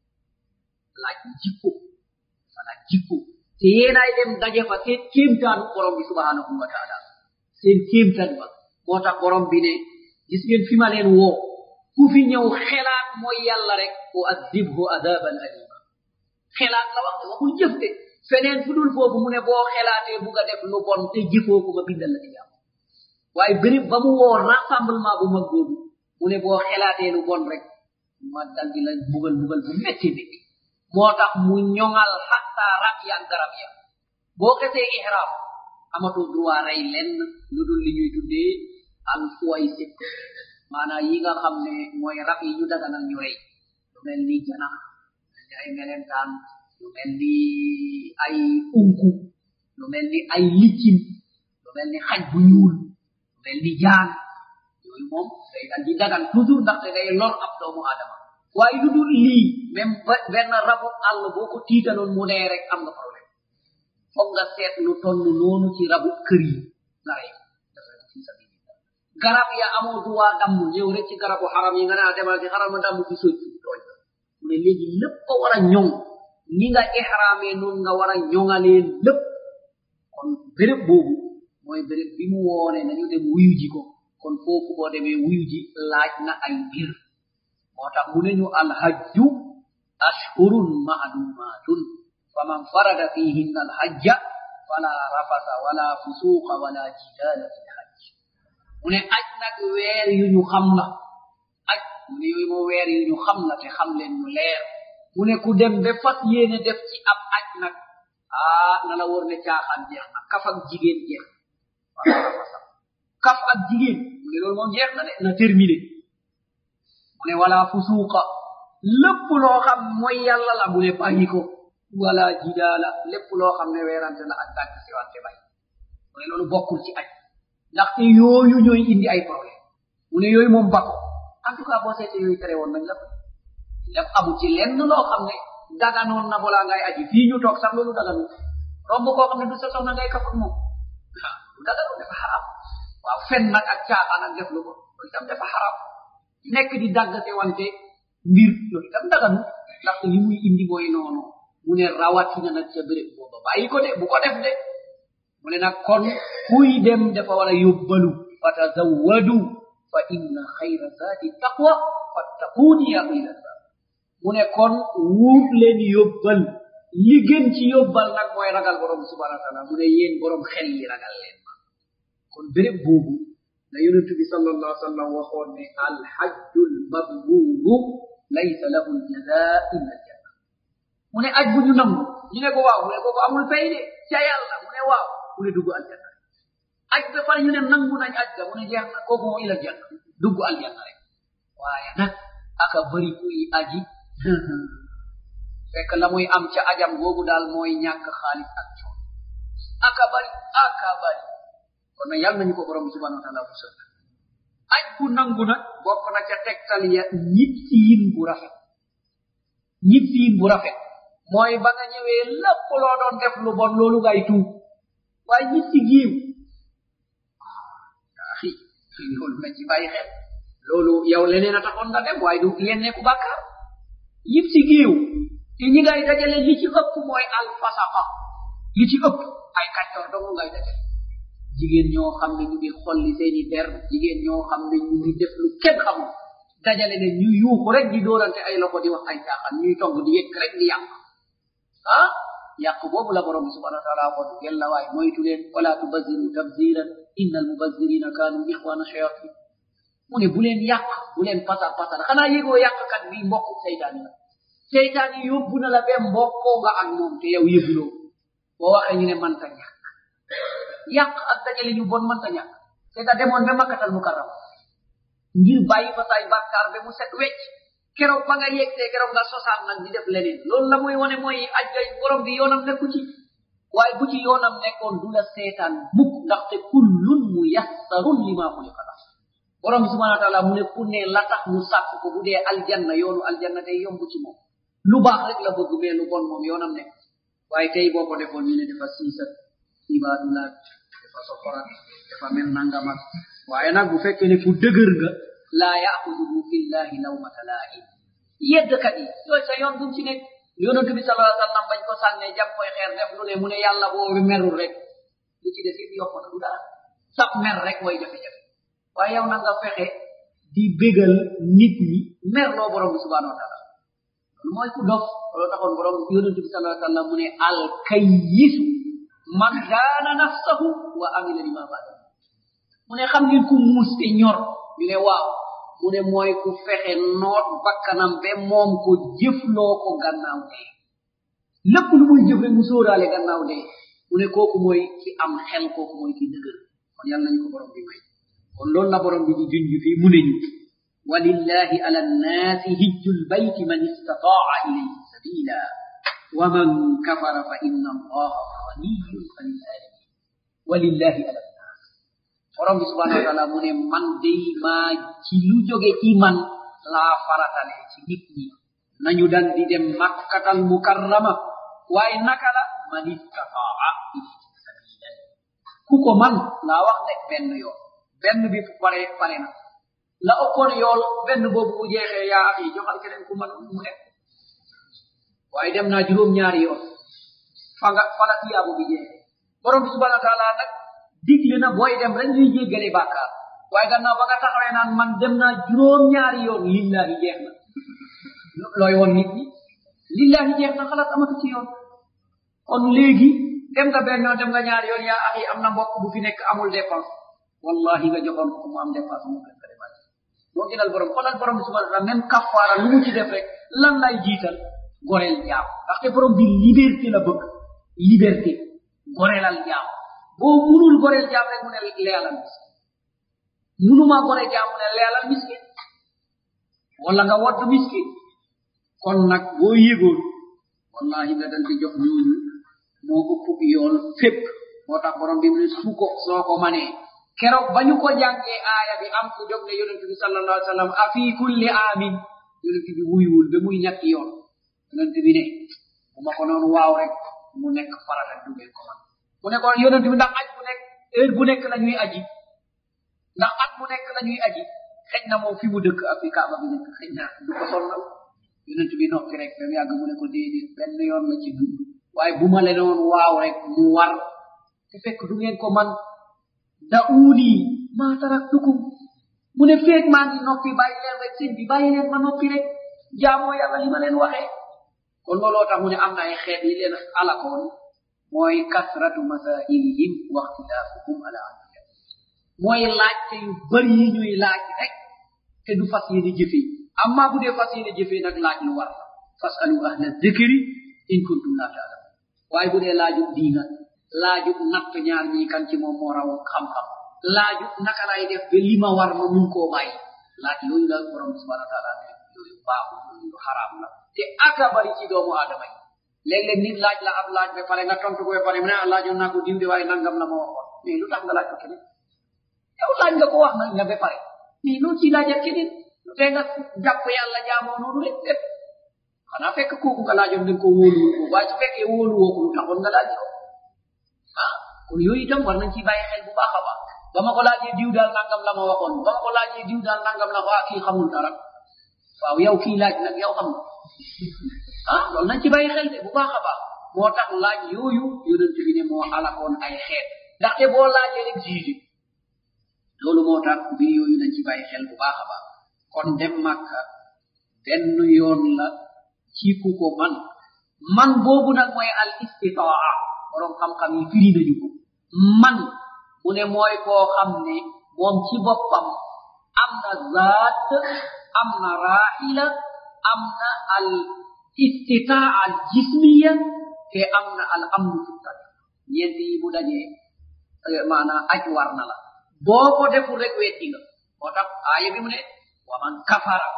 laaj jikko fa laaj jikko te yéenaay dem daje fa seen kéemtaanu borom bi subhanahu wa taala seen kéemtaan ba moo tax borom bi ne gis ngeen fi ma leen woo ku fi ñëw xelaat mooy yàlla rek wa azibhu adaban alima xelaat la wax waxul jëf de feneen fu dul foofu mu ne boo xelaatee bu nga def lu bon te jëfoo ko nga bindal la ci yàlla waaye béréb ba mu woo rassemblement bu mag boobu mu ne boo xelaatee lu bon rek ma dal di la bugal bugal bu metti metti moo tax mu ñoŋal xatta rak ya garab ya boo xesee ihram amatoo droit rey lenn lu dul li ñuy tuddee al fuway sit maanaam yi nga xam ne mooy rab yi ñu daganal ñu rey lu mel ni janax lu mel ni ay melentaan lu mel ni ay unku lu mel ni ay liccin lu mel ni xaj bu ñuul lu mel ni jaan yooyu moom day dal di dagan toujours ndaxte day lor ab doomu aadama waaye lu dul lii même benn rabu àll boo ko tiitaloon mu dee rek am nga problème foog nga seet lu toll noonu ci rabu kër yi nga rey garab ya amoo droit damm ñëw rek ci garabu xaram yi nga naa demal ci xaram damm ci soj tooñ mu ne léegi lépp a war a ñoŋ ni nga ihramee noonu nga war a ñoŋalee lépp kon béréb boobu mooy béréb bi mu woone nañu dem wuyu ji ko kon foofu boo demee wuyu ji laaj na ay mbir moo tax mu ne ñu alhajju ashhurun ma'lumatun faman farada fihinna alhajja fala rafasa wala fusuqa wala jidala fi lhajj mu ne aj nag weer yu ñu xam la aj mu ne yooyu moo weer yu ñu xam la te xam leen mu leer mu ne ku dem ba fas yéene def ci ab aj nag ah na la wóor ne caaxaan jeex na kaf ak jigéen jeex wala rafasa kaf ak jigéen mu ne loolu moom jeex na de na terminé mu ne wala fusuqa lépp loo xam mooy yàlla la mu ne bàyyi ko wala jidaala lépp loo xam ne weerante la ak dàgg si wante bàyyi mu ne loolu bokkul ci aj ndaxte yooyu ñooy indi ay problème mu ne yooyu moom bako en tout cas boo seete yooyu tere woon nañ la ko def amu ci lenn loo xam ne daganoon na balaa ngay aji fii ñu toog sax loolu daganu romb koo xam ne du sa soxna ngay kaf ak moom du daganu dafa xaram waaw fen nag ak caaxaan ak def lu ko loolu itam dafa xaram nekk di daggate wante mbir loolu itam daganu ndaxte li muy indi mooy noonu mu ne rawatina nag ca béréb booba bàyyi ko de bu ko def de mu ne nag kon kuy dem dafa war a yóbbalu fatazawwadu fa inna xayra zaadi taqwa fattaquuni ya ulil albab mu ne kon wuut leen yóbbal li gën ci yóbbal nag mooy ragal borom subhanahu wa taala mu ne yéen borom xel yi ragal leen ma kon béréb boobu la yonent bi sallallahu alayhi wa sallam waxoon ne alhajju lmabruuru laysa lahu ljazaa illa aljanna mu ne aj bu ñu nangu ñu ne ko waaw mu ne ko ko amul fay de ca yàlla mu ne waaw mu ne dugg aljanna aj ba pare ñu ne nangu nañ aj ga mu ne jeex na kooku moo ila janna dugg aljanna rek waaye nag aka bëri kuy aji fekk la muy am ca ajam googu daal mooy ñàkk xaalis ak coon aka bari aka bari kon nag yàlla nañu ko borom subhanahu wa taala bu sëkk aj bu nangu nag bokk na ca tegtal ya ñit siin bu rafet ñit siin bu rafet mooy ba nga ñëwee lépp loo doon def lu bon loolu ngay tuub waaye ñit si giiw axi loolu nañ ci bàyyi xel loolu yow leneen a taxoon nga dem waaye du yenneeku bàkkaar yib si giiw te ñi ngay dajale li ci ëpp mooy alfasaqa li ci ëpp ay kàccoor dong ngay dajale jigéen ñoo xam ne ñu ngi xolli seeni der jigéen ñoo xam ne ñu ngi def lu kenn xamul dajale ne ñu yuuxu rek di doorante ay loxo di wax ay caaxaan ñuy togg di yëkk rek di yàq ah yàq boobu la borom bi subhanahu wa taala waxoon yàlla waay moytu leen wala tubaziru tabziran inna almubazirina kaanu ixwana shayatin mu ne bu leen yàq bu leen patar patar xanaa yégoo yàqkat bi mbokk seytaan la seytaan yi yóbbu na la ba mbokkoo nga ak moom te yow yëguloo boo waxee ñu ne manta ñàkk yàq ak dajale ñu bon manta ñàkk te nga demoon ba makkatal mukarram ngir bàyyi fa say bàkkaar ba mu set wecc keroog ba nga yegtee keroog nga sosaan nag di def leneen loolu la muy wane mooy ajjay borom bi yoonam nekku ci waaye bu ci yoonam nekkoon du la seetaan mukk ndaxte kullun muyassarun lima xuliqa lahu borom bi subhanahu wa taala mu ne ku ne la tax mu sàkk ko bu dee aljanna yoonu aljanna day yomb ci moom lu baax rek la bëgg mais lu bon moom yoonam nekk waaye tey boo ko defoon ñu ne dafa siisat ibaadulaat dafa soxorat dafa mel nangamat waaye nag bu fekkee ne ku dëgër nga laa yaaxuduhu fillahi lawmata laa'im yeddkat yi yooyu sa yoon dum ci nekk yonent bi sallallahu alayhi wa sallam bañ ko sànnee jam koy xeer def lu ne mu ne yàlla boobu merul rek li ci des yëpp yokkata du dara sax mer rek mooy jafe-jafe waaye yow na nga fexe di bégal nit ñi mer loo borom bi subhanahu wa taala loolu mooy ku dof loolu taxoon borom yonent bi sallallahu alayhi wa sallam mu ne al kayyisu man daana nafsahu wa amila lima ba'da mu ne xam ngeen ku muus te ñor ñu ne waaw mu ne mooy ku fexe noot bakkanam be moom ko jëfloo ko gannaaw dee lépp lu muy jëf rek mu sóoraale gannaaw dee mu ne kooku mooy ki am xel kooku mooy ki dëgër kon yàlla nañu ko borom bi may kon loolu la borom bi di junj fii mu ne ñu walillahi ala nnaasi hijju lbayti man istataa ilayhi sabila wa man kafara fa inna allaha ganiyun anil alamin walillahi ala nnaas borom bi subhanahu wa taala mu ne man day maa ci lu jóge ci man laa faratale ci nit ñi nañu dan di dem makkatal mukarrama waaye naka la man istataa ilayhi sabila ku ko man laa wax de benn yoon benn bi pare pare na la ëppoon yool benn boobu bu jeexee yaa axi joxal keneen ku man mu def waaye dem naa juróom ñaari yoon fa nga fa la tiyaabu bi jeexee borom bi subhanahu wa taala nag digle na booy dem rek ñuy jéggale bàkkaar waaye gannaaw ba nga taxawee naan man dem naa juróom ñaari yoon lillahi jeex na looy woon nit ñi lillahi jeex na xalaat amatu ci yoon kon léegi dem nga benn yoon dem nga ñaari yoon yaa axi am na mbokk bu fi nekk amul dépense wallahi nga joxoon ko mu am dépense mu gën kare bàcc moo gënal borom xoolal borom bi subhanahu wa taala même kafaara lu mu ci def rek lan lay jiital goreel jaam ndaxte borom bi liberté la bëgg liberté goreelal jaam boo munul goreel jaam rek mu ne leelal miskin munuma goreel jaam mu ne leelal miskin wala nga wodd miskin kon nag boo yégoon wallahi nga dal di jox ñooñu moo ëpp yool fépp moo tax borom bi mu ne su ko soo ko manee keroog bañu ko jàngee aaya bi am ku jóg ne yonent bi sallallahu alayhi wa sallam afi kulli aamin yonent bi wuyuwul ba muy ñetti yoon yonent bi ne bu ma ko noonu waaw rek mu nekk farata du ngeen ko man mu ne ko yonent bi ndax aj bu nekk heure bu nekk la ñuy aji ndax at bu nekk la ñuy aji xëj na moom fi mu dëkk ak fi kaaba bi nekk xëj na du ko sonnal yonent bi noppi rek ba mu yàgg mu ne ko déedéet benn yoon la ci dund waaye bu ma leen woon waaw rek mu war te fekk du ngeen ko man da'uuni maa taraktukum mu ne feeg maa ngi noppi bàyyi leen rek seen bi bàyyi leen ma noppi rek jaamoo yàlla li ma leen waxee kon looloo tax mu ne am na ay xeet yi leen alakoon mooy kasratu masailihim wa ixtilaafuhum ala anbiya mooy laajte yu bëri yi ñuy laaj rek te du fas yéene jëfee amma bu dee fas yéene jëfee nag laaj lu war la fasalu ahla dhikri in kuntum la ta'lamun waaye bu dee laaju diina laaju natt ñaar ñi kan ci moom moo raw xam-xam laaju naka lay def ba li ma war ma mun koo bàyyi laaj yooyu la borom subhanahu wa taala ne yooyu baaxul yooyu xaraam la te aka bari ci doomu aadama yi léeg-léeg nit laaj la ab laaj ba pare nga tontu ko ba pare mu ne laajoon naa ko diw de waaye nangam la ma waxoon mais lu tax nga laaj ko keneen yow laaj nga ko wax na nga ba pare mais loo ci laajal keneen lu tee nga jàpp yàlla jaamoo noonu rek def xanaa fekk kooku nga laajoon dañ ko wóoluwul ko waaye su fekkee wóolu woo ko lu taxoon nga laaj ko ah kon yooyu itam war nañ ci bàyyi xel bu baax a baax ba ma ko laajee diw daal nangam la ma waxoon ba ma ko laajee diw daal nangam la waa kii xamul dara waaw yow kii laaj nag yow xam nga ah loolu nañ ci bàyyi xel de bu baax a baax moo tax laaj yooyu yonent bi ne moo alakoon ay xeet ndaxte boo laajee rek juge loolu moo tax mbir yooyu nañ ci bàyyi xel bu baax a baax kon dem Makka benn yoon la ci ku ko man man boobu nag mooy al istitaa borom xam-xam yi firi nañu ko man mu ne mooy koo xam ne moom ci boppam am na zaat am na raahila am na al istitaa al jismiya te am na al amnu fi tariq ñeenti yi bu dajee maanaam aj war na la boo ko deful rek weddi nga moo tax aaya bi mu ne wa man kafara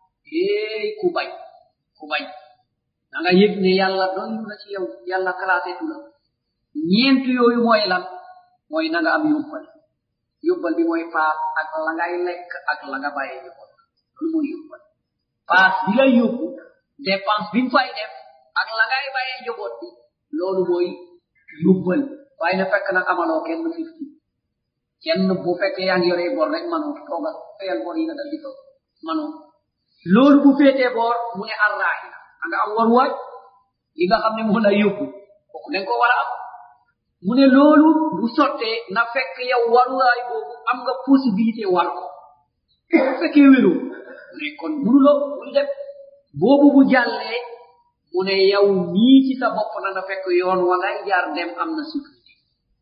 éey ku bañ ku bañ na nga yëg ne yàlla doylu na ci yow yàlla classé tu la ñeent yooyu mooy lan mooy na nga am yóbbal yóbbal bi mooy paas ak la ngay lekk ak la nga bàyyee yóbbal loolu mooy yóbbal paas bi ngay yóbbu dépense bi nga fay def ak la ngay bàyyee njaboot bi loolu mooy yóbbal waaye na fekk nag amaloo kenn fifty kenn bu fekkee yaa ngi yoree bor rek manoo toogal fayal bor yi nga dal di toog manoo loolu bu féetee boor mu ne arraahi nga am waruwaay li nga xam ne moo lay yóbbu kooku dañ ko war a am mu ne loolu bu sottee na fekk yow waruwaay boobu am nga possibilité war ko bu fekkee wéroo mu ne kon mënuloo bul dem boobu bu jàllee mu ne yow nii ci sa bopp na na fekk yoon wa ngay jaar dem am na sécurité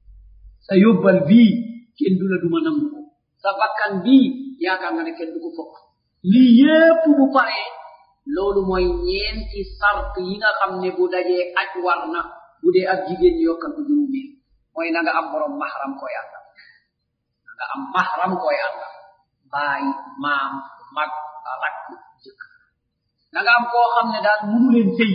sa yóbbal bii kenn du la duma nangu ko sa bakkan bii yaakaar nga ne kenn du ko fokk lii yépp bu paree loolu mooy ñeenti sart yi nga xam ne bu dajee aj war na bu dee ak jigéen yokkal ko juróomi mooy na nga am borom mahram koy àndal na nga am mahram koy àndal baay maam mag rakk jëkk na nga am koo xam ne daal munu leen sëy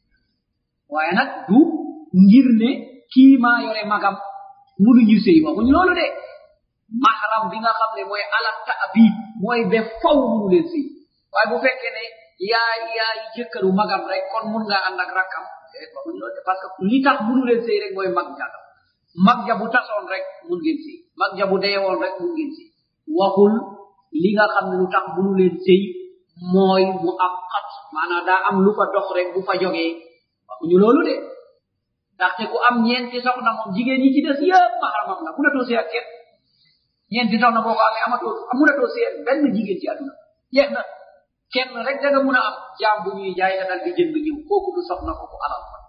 waaye nag du ngir ne kii maa yore magam munuñu sëy waxuñu loolu de mahram bi nga xam ne mooy ala ta'bid mooy be faw munu leen sëy waaye bu fekkee ne yaay yaay jëkkëru magam rek kon mun nga ànd ak rakkam waxuñu loolu de parce que li tax munu leen sëy rek mooy mag jàgam mag ja bu tasoon rek mun ngeen sëy mag ja bu deewoon rek mun ngeen sëy waxul li nga xam ne lu tax munu leen sëy mooy mu am xat maanaam daa am lu fa dox rek bu fa jógee waxuñu loolu de ndaxte ku am ñeenti soxna moom jigéen ñi ci des yëpp mahramam la munatoo sëy ak kenn ñeenti soxna boo ko amee amatoo munatoo sëy ak benn jigéen ci àdduna jeex na kenn rek da nga mun a am jaam bu ñuy jaay nga dal di jënd ñëw kooku du soxna kooku alal la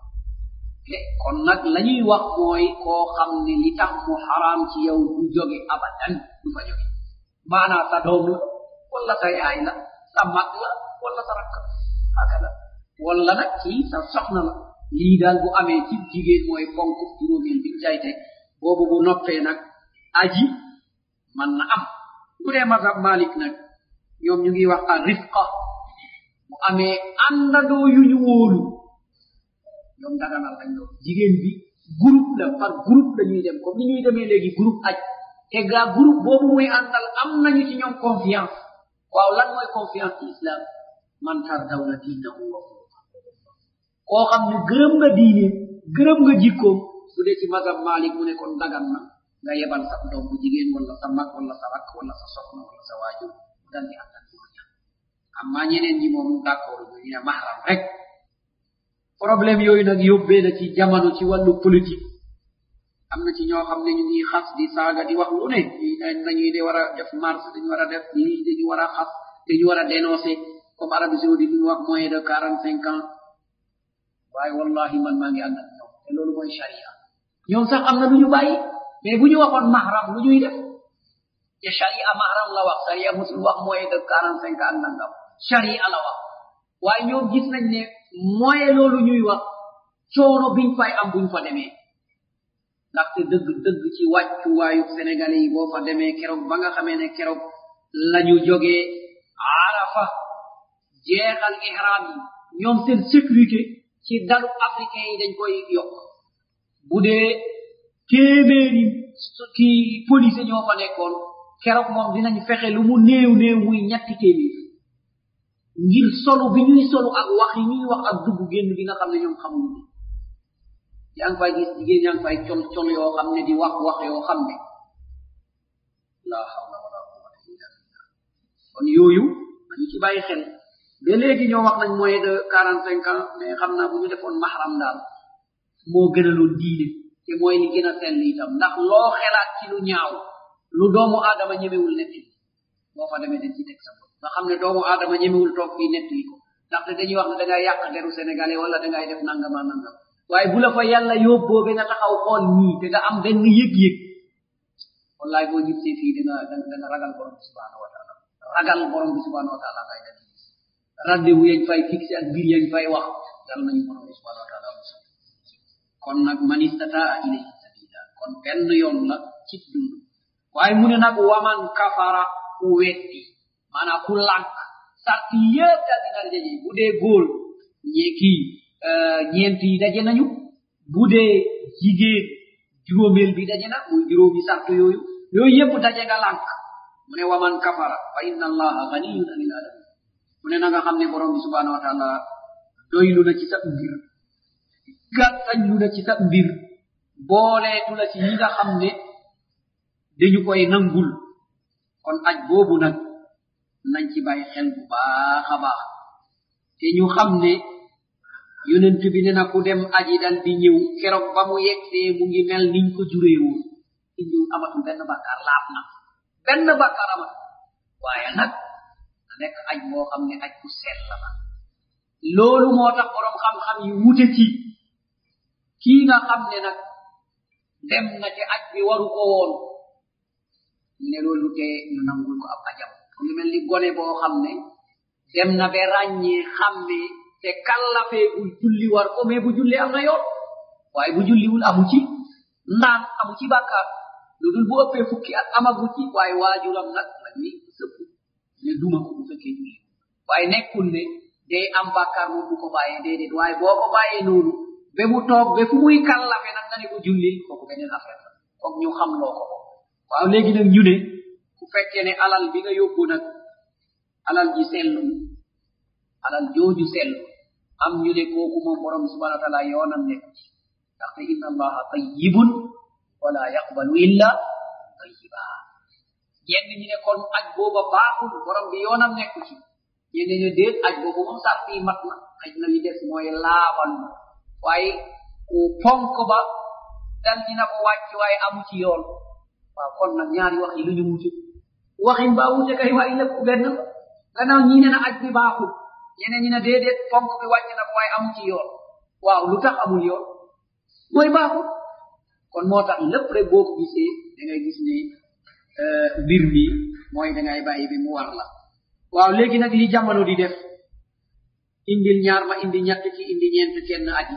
kon nag la ñuy wax mooy koo xam ne li tax mu xaraam ci yow du jóge abadan du fa jóge maanaa sa doom la wala sa yaay la sa mag la wala sa rakk hakala wala nag ci sa soxna la lii daal bu amee ci jigéen mooy fonk juróomeel bi cay teg boobu bu noppee nag aji man na am bu dee mazhab Malik nag ñoom ñu ngi wax a rifqa mu amee àndandoo yu ñu wóolu ñoom daganal lañ loolu jigéen bi groupe la par groupe la ñuy dem comme ni ñuy demee léegi groupe aj te ga groupe bobu muy andal am nañu ci ñom confiance waaw lan moy confiance ci islam man tardawna dinahu wa ko xamne gërem nga diine gërem nga jikko su dé ci mazhab malik mu ne kon dagan na nga yebal sa doom bu jigen wala sa mak wala sa rak wala sa soxna wala sa waju dal di andal ci ñaan amma ñeneen ñi mom d'accord ñu ne mahram rek problème yoyu nak yobbe na ci jamono ci walu politique amna ci ño xamne ñu ngi xass di saga di wax lu ne nañuy de wara def marche dañu wara def li dañu wara xass dañu wara dénoncer comme arabie saoudite ñu wax moins de quarante-cinq ans waye wallahi man ma ngi andal ñom té lolu moy sharia ñom sax amna luñu bayyi mais buñu waxon mahram lu ñuy def té sharia mahram la wax sharia musul wax moins de quarante-cinq ans nangam sharia la wax waye ñom gis nañ né moy lolu ñuy wax coono biñ fay am buñ fa démé ndaxte dëgg dëgg ci wàccu waayu sénégalais yi boo fa demee keroog ba nga xamee ne keroog lañu jógee arafa jeexal ihram yi ñoom seen sécurité ci dalu africain yi dañ koy yokk bu dee téeméeri ki police ñoo fa nekkoon keroog moom dinañ fexe lu mu néew néew muy ñetti téeméer ngir solu bi ñuy solu ak wax yi ñuy wax ak dugg génn bi nga xam ne ñoom xamuñu yang fay gis jigéen yang fay col col yoo xam ne di wax wax yoo xam ne la hawla wala quwwata illa billah kon yooyu dañu ci bàyyi xel ba léegi ñoo wax nañ moyen de quarante-cinq ans mais xam naa bu ñu defoon mahram daal moo gënaloon diine te mooy li gën a sell itam ndax loo xelaat ci lu ñaaw lu doomu aadama ñemewul netti boo fa demee dañ ci teg sa bopp nga xam ne doomu aadama ñemewul toog fii netti ko ndaxte dañuy wax ne da ngay yàq deru sénégalais wala da ngay def nangama nangam waaye bu la fa yàlla yóbboo ba nga taxaw xool ñii te nga am benn yëg-yëg wallahi boo jibsee fii da nga da nga ragal borom bi subhanahu wa taala ragal borom bi subhanahu wa taala ngay def rendez-vous yañ fay fixé ak biir yañ fay wax yàlla nañu borom bi subhanahu wa taala musul kon nag man istataa ilayhi sabila kon benn yoon la ci dund waaye mu ne nag waman kafara ku weddi maanaam ku lànk sarti yëpp daal dina daje bu dee góol ñee kii ñeent yi daje nañu bu dee jigéen juróomeel bi daje na muy juróomi sart yooyu yooyu yëpp daje nga lànk mu ne waman kafara fa inna allaha ganiyun anil alamin mu ne na nga xam ne borom bi subhanahu wa taala doylu na ci sa mbir gàttañlu na ci sa mbir booleetu la ci ñi nga xam ne dañu koy nangul kon aj boobu nag nañ ci bàyyi xel bu baax a baax te ñu xam ne yonent bi ne na ku dem aji dal di ñëw keroog ba mu yegsee mu ngi mel niñ ko juree woon indiwul amatul benn bàkkaar laaf na benn bàkkaar amat waaye nag na nekk aj boo xam ne aj ku sell la loolu moo tax borom xam-xam yi wute ci kii nga xam ne nag dem na ci aj bi waru ko woon ne loolu te ñu nangul ko ab ajam lu mel ni gone boo xam ne dem na be ràññee xam ne te kallafeegul julli war ko mais bu julli am na yoon waaye bu julliwul amu ci ndaan amu ci bàkkaar lu dul bu ëppee fukki at amagu ci waaye waajuram nag la ñuy sëpp ne duma ko bu fekkee julli waaye nekkul ne day am bàkkaar moom bu ko bàyyee déedéet waaye boo ko bàyyee noonu ba mu toog ba fu muy kallafe nag nga ne ko jullil kooku beneen affaire la foog ñu xam loo ko waaw léegi nag ñu ne ku fekkee ne alal bi nga yóbbu nag alal ji sellu alal jooju sellu am ñu ne kooku moom borom subhanahu wa taala yoonam nekk ci ndaxte inna allaha tayyibun wala yaqbalu illa tayyiba ñenn ñi ne kon aj booba baaxul borom bi yoonam nekk ci ñenn ñi déet aj boobu moom sart yi mat na xëj na li des mooy laabal waaye ku ponk ba dal dina ko wàcc waaye amu ci yoon waaw kon nag ñaari wax yi lu ñu wute waxin baa wute kay waaye lépp benn la gannaaw ñii ne na aj bi baaxul ñeneen ñi ne déedéet ponk bi wàcc na ko waaye amu ci yoon waaw lu tax amul yoon mooy baaxul kon moo tax lépp rek boo ko gisee da ngay gis ne mbir mi mooy da ngay bàyyi bi mu war la waaw léegi nag li jamono di def indil ñaar ma indi ñett ci indi ñeent kenn aji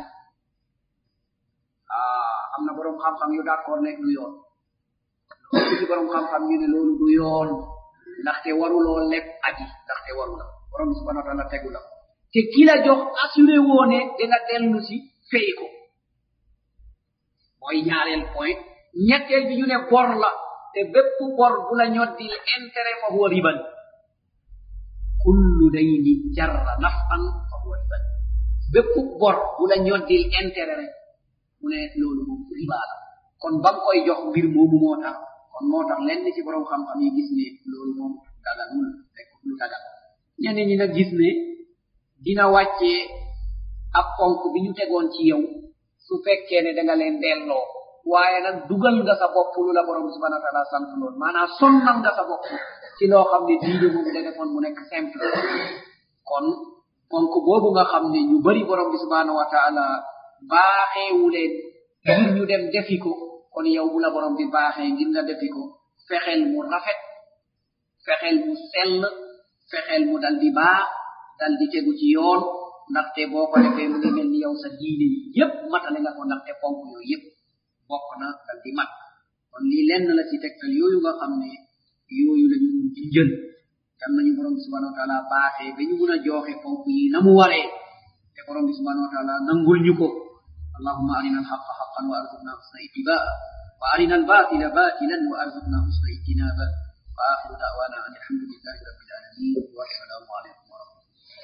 ah am na borom xam-xam yu d'accord nekk du yoon loolu ci borom xam-xam ñu ne loolu du yoon ndaxte waruloo lépp aji ndaxte waru la borom subhanahu wa taala tegu la te ki la jox assuré woo ne dina dellu si fay ko mooy ñaareel point ñetteel bi ñu ne bor la te bépp bor bu la ñoddil intérêt fa huwa riban kullu dayni jarra nafan fa huwa riban bépp bor bu la ñoddil intérêt rek mu ne loolu moom riba la kon bam koy jox mbir moomu moo tax kon moo tax lenn ci borom xam-xam yi gis ne loolu moom daganul rek lu dagan ñenn ñi nag gis ne dina wàccee ab ponk bi ñu tegoon ci yow su fekkee ne da nga leen delloo waaye nag dugal nga sa bopp lu la borom subhanahu wa taala sant lool maanaam sonnal nga sa bopp ci loo xam ne diine moom da defoon mu nekk simple kon ponk boobu nga xam ne ñu bari borom bi subhanahu wa taala baaxeewu leen ngir ñu dem defi ko kon yow bu la borom bi baaxee ngir nga defi ko fexeel mu rafet fexeel mu sell fexeel mu dal di baax dal di tegu ci yoon ndaxte boo ko defee mu ngi mel ni yow sa diine yépp matale nga ko ndaxte ponk yooyu yépp bokk na dal di mat kon lii lenn la ci tegtal yooyu nga xam ne yooyu la ñu mun di jël yal nañu borom bi subhanahu wa taala baaxee ba ñu mun a jooxe ponk yi na mu waree te borom bi subhanahu wa taala nangul ñu ko اللهم أرنا الحق حقا وأرزقنا حسن اتباعه وأرنا الباطل باطلا وأرزقنا حسن اجتنابه وآخر دعوانا أن الحمد لله رب العالمين والسلام عليكم ورحمة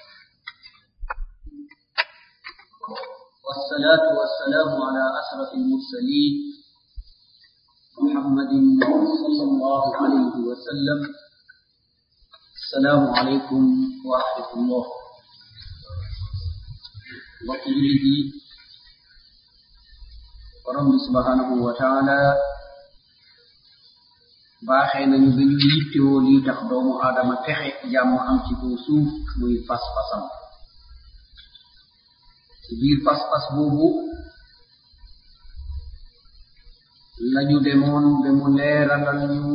الله والصلاة والسلام على أشرف المرسلين محمد صلى الله عليه وسلم السلام عليكم ورحمة الله وكيله borom bi subhanahu wa taala baaxee nañu ba ñu yittewoo lii tax doomu aadama texe jàmm am ci kaw suuf muy pas-pasam ci biir pas-pas boobu lañu demoon ba mu leeralal ñu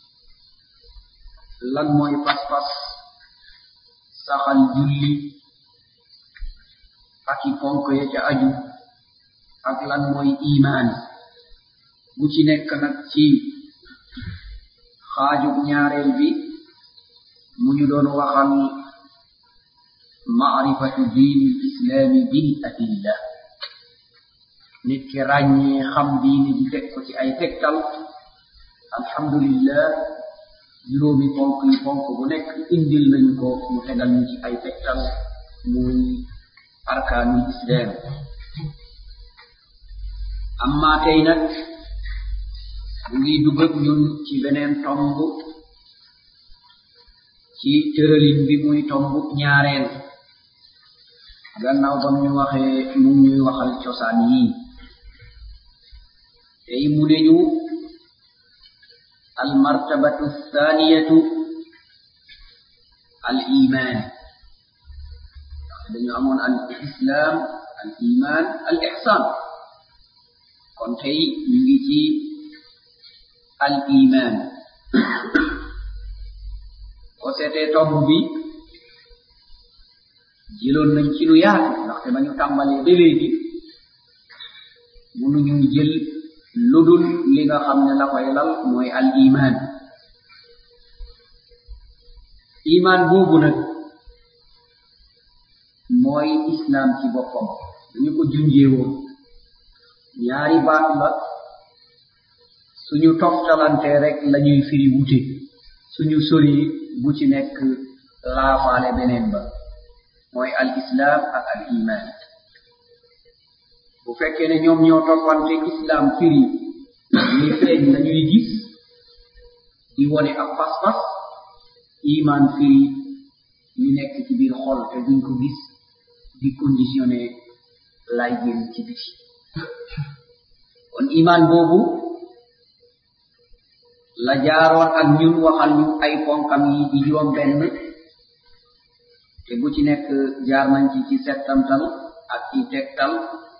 lan mooy pas-pas saxal julli ak i ponk ya ca aju ak lan mooy iman bu ci nekk nag ci xaajub ñaareel bi mu ñu doon waxal maarifatu diini lislaami bil adilla nit ki ràññee xam diini ji teg ko ci ay tegtal alhamdulillah juróomi ponk yi ponk bu nekk indil nañu ko mu tegal ñu ci ay tegtal muy arkaanul islam amma tey nag mu ngi dugg ak ñun ci beneen tomb ci tëralin bi muy tomb ñaareel gannaaw bam ñu waxee mu ñuy waxal cosaan yi tey mu ne ñu al martabatu thaniyatu al iman dañu amoon al islam al iman al ihsan kon tey ñu ngi ci al iman ko seetee tomb bi jëloon nañ ci lu yaatu ndaxte ba ñu tàmbalee ba léegi mënuñu jël lu dul li nga xam ne la koy lal mooy al iman iman boobu nag mooy islam ci boppam dañu ko junjee woon ñaari baat la suñu toftalante rek lañuy firi wute suñu sori bu ci nekk laafaale beneen ba mooy al islam ak al iman bu fekkee ne ñoom ñoo toppante islam firi li feeñ lañuy gis di wone ak pas-pas iman firi li nekk ci biir xol te duñ ko gis di conditionné lay génn ci biti kon iman boobu la jaaroon ak ñun waxal ñu ay ponkam yi di juróom benn te bu ci nekk jaar nañ ci ci settantal ak ci tegtal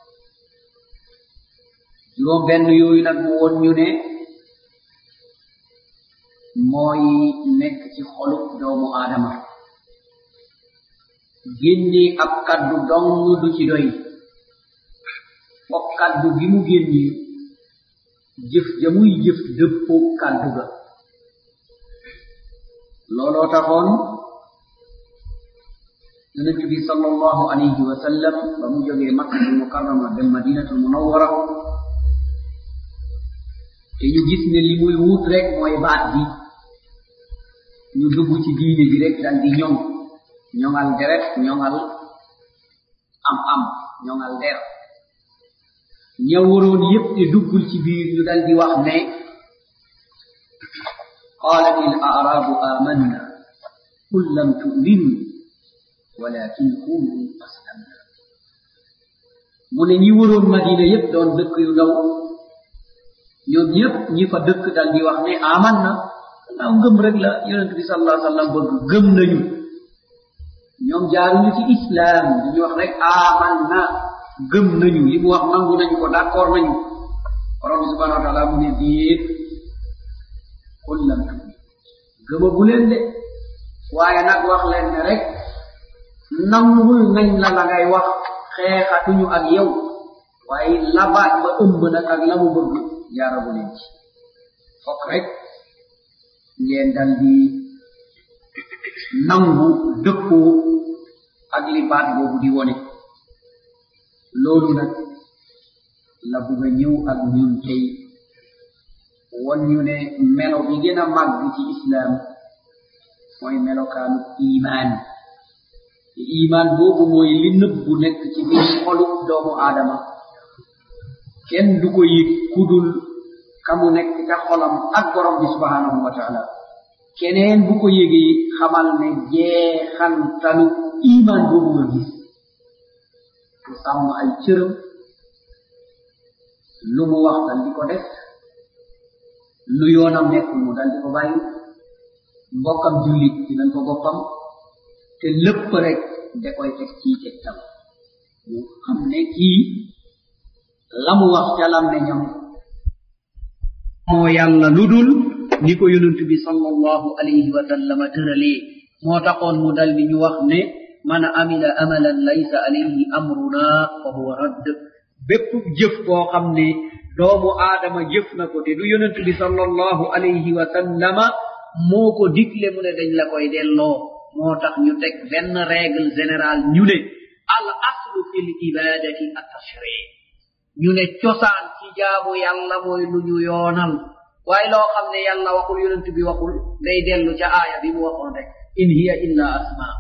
juróom benn yooyu nag mu woon ñu ne mooy nekk ci xolub doomu aadama génne ab kaddu dong du ci doy fokk kaddu gi mu génne jëf ja muy jëf dëppoo kaddu ga looloo taxoon yonent bi sallallahu alayhi wa sallam ba mu jógee makkatul mukarrama dem madinatul munawwara te ñu gis ne li muy wut rek mooy baat bi ñu dugg ci diine bi rek dal di ñoŋ ñoŋal deret ñoŋal am am ñoŋal der ña waroon yépp te duggul ci biir ñu dal di wax ne qalat il a'rabu amanna qul lam tu'minu walakin qulu aslamna mu ne ñi waroon madina yépp doon dëkk yu ndaw ñoom ñépp ñi fa dëkk dal di wax ne aman na naaw ngëm rek la yonent bi sallallahu alayhi wa sallam bëgg gëm nañu ñoom jaaruñu ci islam dañu wax rek aman na gëm nañu li mu wax nangu nañu ko d'accord nañu borom bi subhanahu wa taala mu ne déet qul lam tu'minu gëma bu leen de waaye nag wax leen ne rek nangul nañ la la ngay wax xeexatuñu ak yow waaye labaat ba ëmb nag ak la mu bëgg jaarabu leen ci fokk rek ngeen dal di nangu dëppoo ak li baat boobu di wone loolu nag la bugg a ñëw ak ñun tey won ñu ne melo bi gën a màgg ci islam mooy melokaanu iman te iman boobu mooy li nëbbu nekk ci biir xolu doomu aadama kenn du ko yëg kudul kamu nekk ca xolam ak borom bi subhanahu wa taala keneen bu ko yëgee xamal ne jeexantalu iman boobu nga gis mu sàmm ay cëram lu mu wax dal di ko def lu yoonam nekkul mu dal di ko bàyyi mbokkam jullit dinañ ko boppam te lépp rek da koy teg ci tegtal ñu xam ne kii la mu wax ca lam ne ñam moo yàlla lu dul ni ko yonent bi sallallahu alayhi wa sallama tëralee moo taxoon mu dal di ñu wax ne man amila amalan laysa alayhi amruna fa huwa radd bépp jëf koo xam ne doomu aadama jëf na ko te du yonent bi sallallahu alayhi wa sallama moo ko digle mu ne dañ la koy delloo moo tax ñu teg benn règle générale ñu ne al aslu fi l ibadati at-tashri ñu ne cosaan ci jaamu yàlla mooy lu ñu yoonal waaye loo xam ne yàlla waxul yonent bi waxul day dellu ca aaya bi mu waxoon rek in hiya illa asma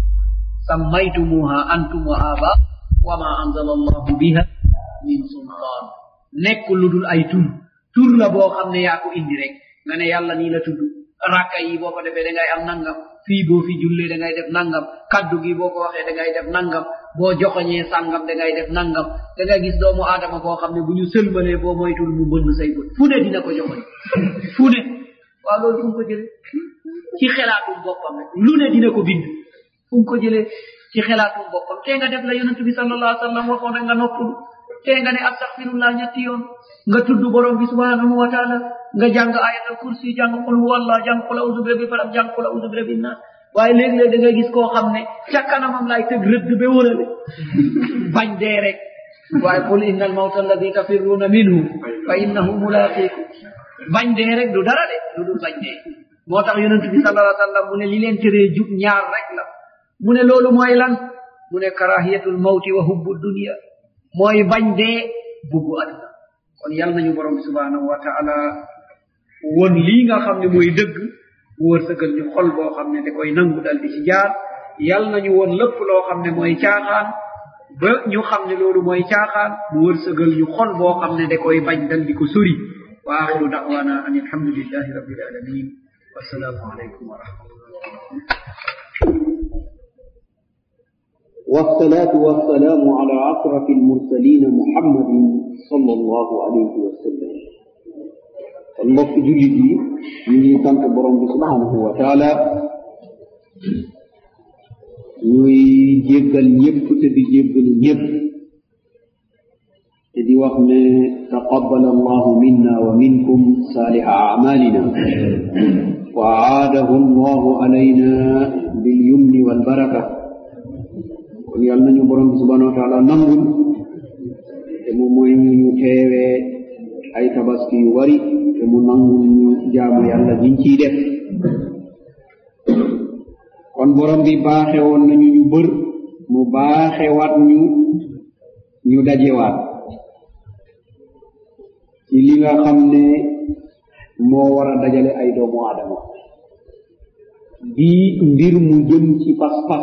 sammaytumuha antum wa aba wa ma anzala allahu biha min sultan nekkul lu dul ay tur tur la boo xam ne yaa ko indi rek nga ne yàlla nii la tudd rakka yi boo ko defee da ngay am nangam fii boo fi jullee da ngay def nangam kaddu gi boo ko waxee da ngay def nangam boo joxoñee sàngam da ngay def nangam da ngay gis doomu aadama boo xam ne bu ñu sëlmalee boo moytul mu bënn say bët fu ne dina ko joxoñ fu ne waaw loolu fu mu ko jëlee ci xelaatum boppam rek lu ne dina ko bind fu mu ko jëlee ci xelaatum boppam tee nga def la yonent bi sallallahu alayhi wa sallam waxoon rek nga noppalu tee nga ne astaghfirullah ñetti yoon nga tudd borom bi subhanahu wa taala nga jàng ayatul kursi jàng qul huwallah jàng qul a'udhu bi rabbil falaq jàng qul a'udhu bi rabbin nas waaye léeg-léeg da ngay gis koo xam ne ca kanamam laay tëg rëdd ba wërale bañ dee rek waaye qul inna al mawta alladi tafirruuna minhu fa innahu mulaqikum bañ dee rek du dara de lu dul bañ dee moo tax yonent bi sallallahu alayhi wa sallam mu ne li leen teree jub ñaar rek la mu ne loolu mooy lan mu ne karahiyatul mawti wa hubbu dunya mooy bañ dee buggu aduna kon yal nañu borom bi subhanahu wa taala won lii nga xam ne mooy dëgg wërsëgal ñu xol boo xam ne da koy nangu dal di ci jaar yal nañu won lépp loo xam ne mooy caaxaan ba ñu xam ne loolu mooy caaxaan mu wërsëgal ñu xol boo xam ne da koy bañ dal di ko sori wa axiru da'wana an alhamdulillahi rabbil alamin wassalaamu alaykum wa rahmatullah والصلاة والسلام على أشرف المرسلين محمد صلى الله عليه وسلم mbokk jullit yi ñu ngi sant borom bi subhanahu wa taala ñuy jéggal ñëpp te di jéggalu ñëpp te di wax ne taqabbal allahu minna wa minkum saliha a'malina wa aadahu allahu alayna bil yumni wal baraka kon yàlla nañu borom bi subhanahu wa taala nangul te mu mooy ñu teewee ay tabaski yu wari te mu nangul ñu jaamu yàlla biñ ciy def kon borom bi baaxe woon nañu ñu bër mu baaxe waat ñu ñu dajewaat ci li nga xam ne moo war a dajale ay doomu aadama di mbir mu jëm ci pas-pas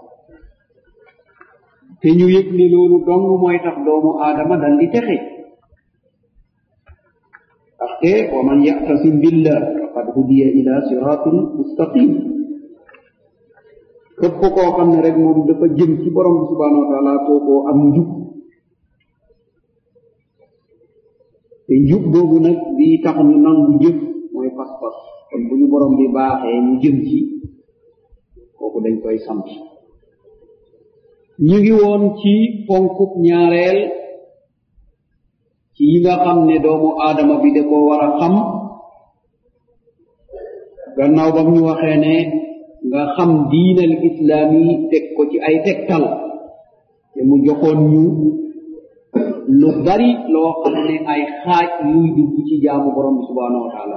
te ñu yëg ni loolu dong mooy tax doomu aadama dal di texe ndaxte wa man ya'tasim billah faqad hudiya ila siratin mustaqim képp koo xam ne rek moom dafa jëm ci borom bi subhanahu wa taala kookoo am njub te njub boobu nag bi tax ñu nangu jëf mooy pas-pas kon bu ñu borom bi baaxee ñu jëm ci kooku dañ koy sant ñu ngi woon ci ponkub ñaareel ci yi nga xam ne doomu aadama bi da ko war a xam gannaaw bam ñu waxee ne nga xam diinal islaam yi teg ko ci ay tegtal te mu joxoon ñu lu bari loo xam ne ay xaaj yuy dugg ci jaamu borom bi subhanahu wa taala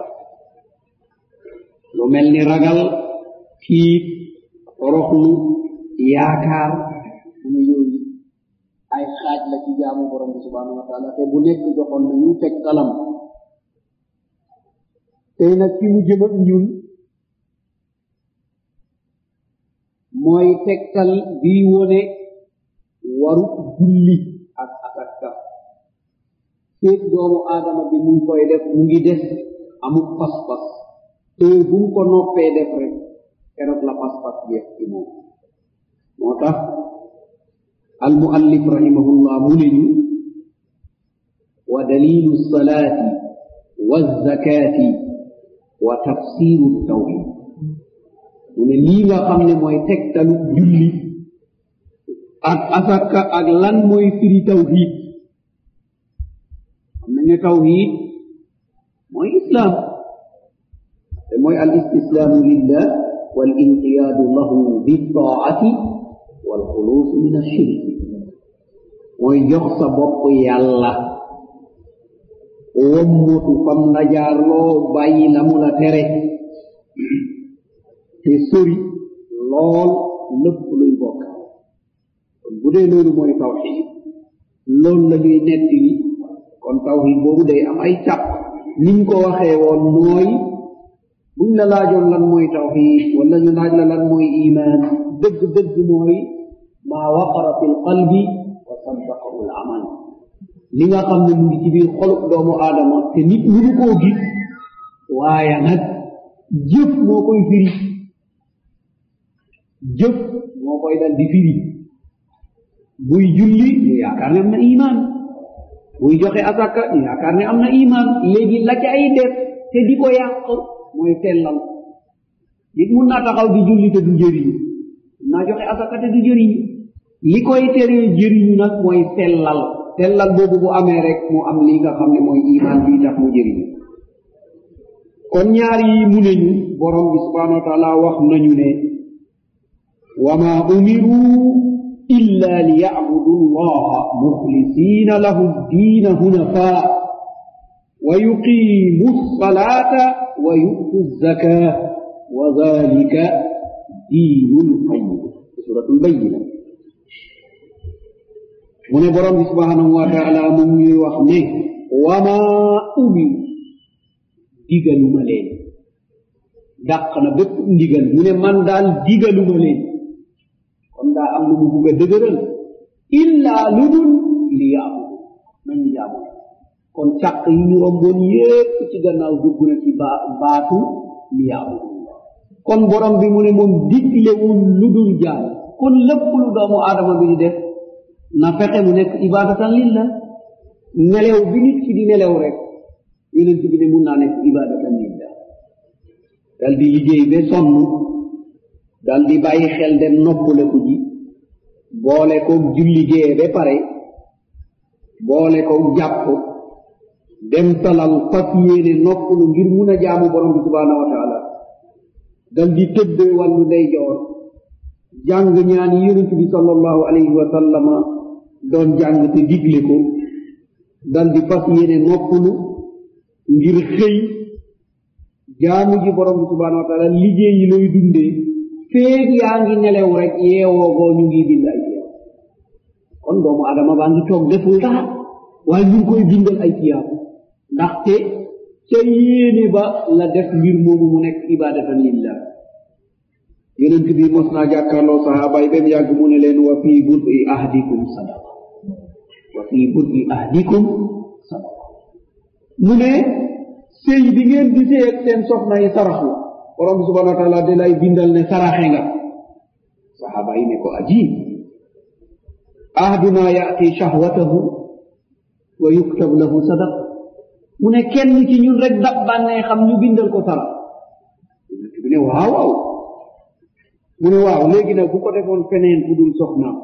lu mel ni ragal tiit toroxlu yaakaar ñu yooyu ay xaaj la ci jaamu borom bi subhanahu wa taala te bu nekk joxoon nañu tegtalam tey nag fi mu jëm ak ñun mooy tegtal bii wone waru julli ak asaka feet doomu aadama bi mu ngi koy def mu ngi des amul pas-pas te bu mu ko noppee def rek keroog la pas-pas jeex ci moom moo tax al muallif rahimahullah mu ne ñu wa dalilu salaati wa zakati wa tafsiru tawhid mu ne lii nga xam ne mooy tegtalu julli ak asaka ak lan mooy firi tawhid xam nañ ne tawhid mooy islam te mooy al istislaamu lillah wal inqiyaadu lahu bittaati wal xuluus min ashirk mooy jox sa bopp yàlla wommutu fam la jaarloo bàyyi la mu la tere te sori lool lépp luy bokk kon bu dee loolu mooy tawxid loolu la ñuy netti li kon tawxid boobu day am ay càpp niñ ko waxee woon mooy buñ la laajoon lan mooy tawxid wala ñu laaj la lan mooy iman dëgg-dëgg mooy maa waqara fi lqalbi wa saddaqahu l amal li nga xam ne mu ngi ci biir xolub doomu aadama te nit mënu koo gis waaye nag jëf moo koy firi jëf moo koy dal di firi buy julli ñu yaakaar ne am na iman buy joxe asaka ñu yaakaar ne am na iman léegi la ca ay def te di ko yàq mooy sellal nit mun naa taxaw di julli te du jëriñu naa joxe asaka te du jëriñu li koy teree jëriñu nag mooy sellal sellal boobu bu amee rek mu am li nga xam ne mooy iman bi tax mu jëriñu kon ñaar yi mu neñu borom bi subhanahu wa taala wax nañu ne wa ma umiru illa liya'budu allaha mukhlisina lahu ad-din hunafa wa yuqimu as-salata wa yu'tu az-zakata wa dhalika dinul qayyim suratul bayyinah mu ne borom bi subhanahu wa taala mu ñuy wax ne wa ma umiru digaluma leen dàq na bépp ndigal mu ne man daal digaluma leen kon daa am lu mu bugg a dëgëral illaa lu dul li yaabudu nañu jaamu kon càq yi ñu romboon yépp ci gannaaw dugg na ci ba baatu li yaabudu kon borom bi mu ne moom diglewul lu dul jaam kon lépp lu doomu aadama bi di def na fexe mu nekk ibadatan lillah nelew bi nit ki di nelew rek yonent bi ne mun naa nekk ibadatan lillah dal di liggéey ba sonn dal di bàyyi xel dem noppaleku ji boole ko julli géeye ba pare boole ko jàpp dem talal fas yéene noppalu ngir mun a jaamu borom bi subhanahu wa taala dal di tëdd wàllu ndeyjoor jàng ñaan yi yonent bi sallallahu alayhi wa sallama doon jàng te digle ko dal di fas yéene noppalu ngir xëy jaamu ji borom bi subhanahu wa taala liggéey yi looy dundee feeg yaa ngi nelew rek yeewoo goo ñu ngi bind ay tiyaab kon doomu adama baa ngi toog deful dara waaye ñu ngi koy bindal ay tiyaab ndaxte ca yéene ba la def mbir moomu mu nekk ibadatan lillah yonent bi mos naa jàkkaarloo sahaaba yi ba mu yàgg mu ne leen wa fii bud'i ahdikum sadaqa wa fii bud'i ahdikum sadaqa mu ne sëy bi ngeen di sëy ak seen soxna yi sarax la borom bi subhanahu wa taala da lay bindal ne saraxe nga sahaaba yi ne ko ajib ahduna yaati shahwatahu wa yuktab lahu sadaqa mu ne kenn ci ñun rek dab bànnee xam ñu bindal ko sarax yonent bi ne waaw waaw mu ne waaw léegi nag bu ko defoon feneen fu dul soxnaam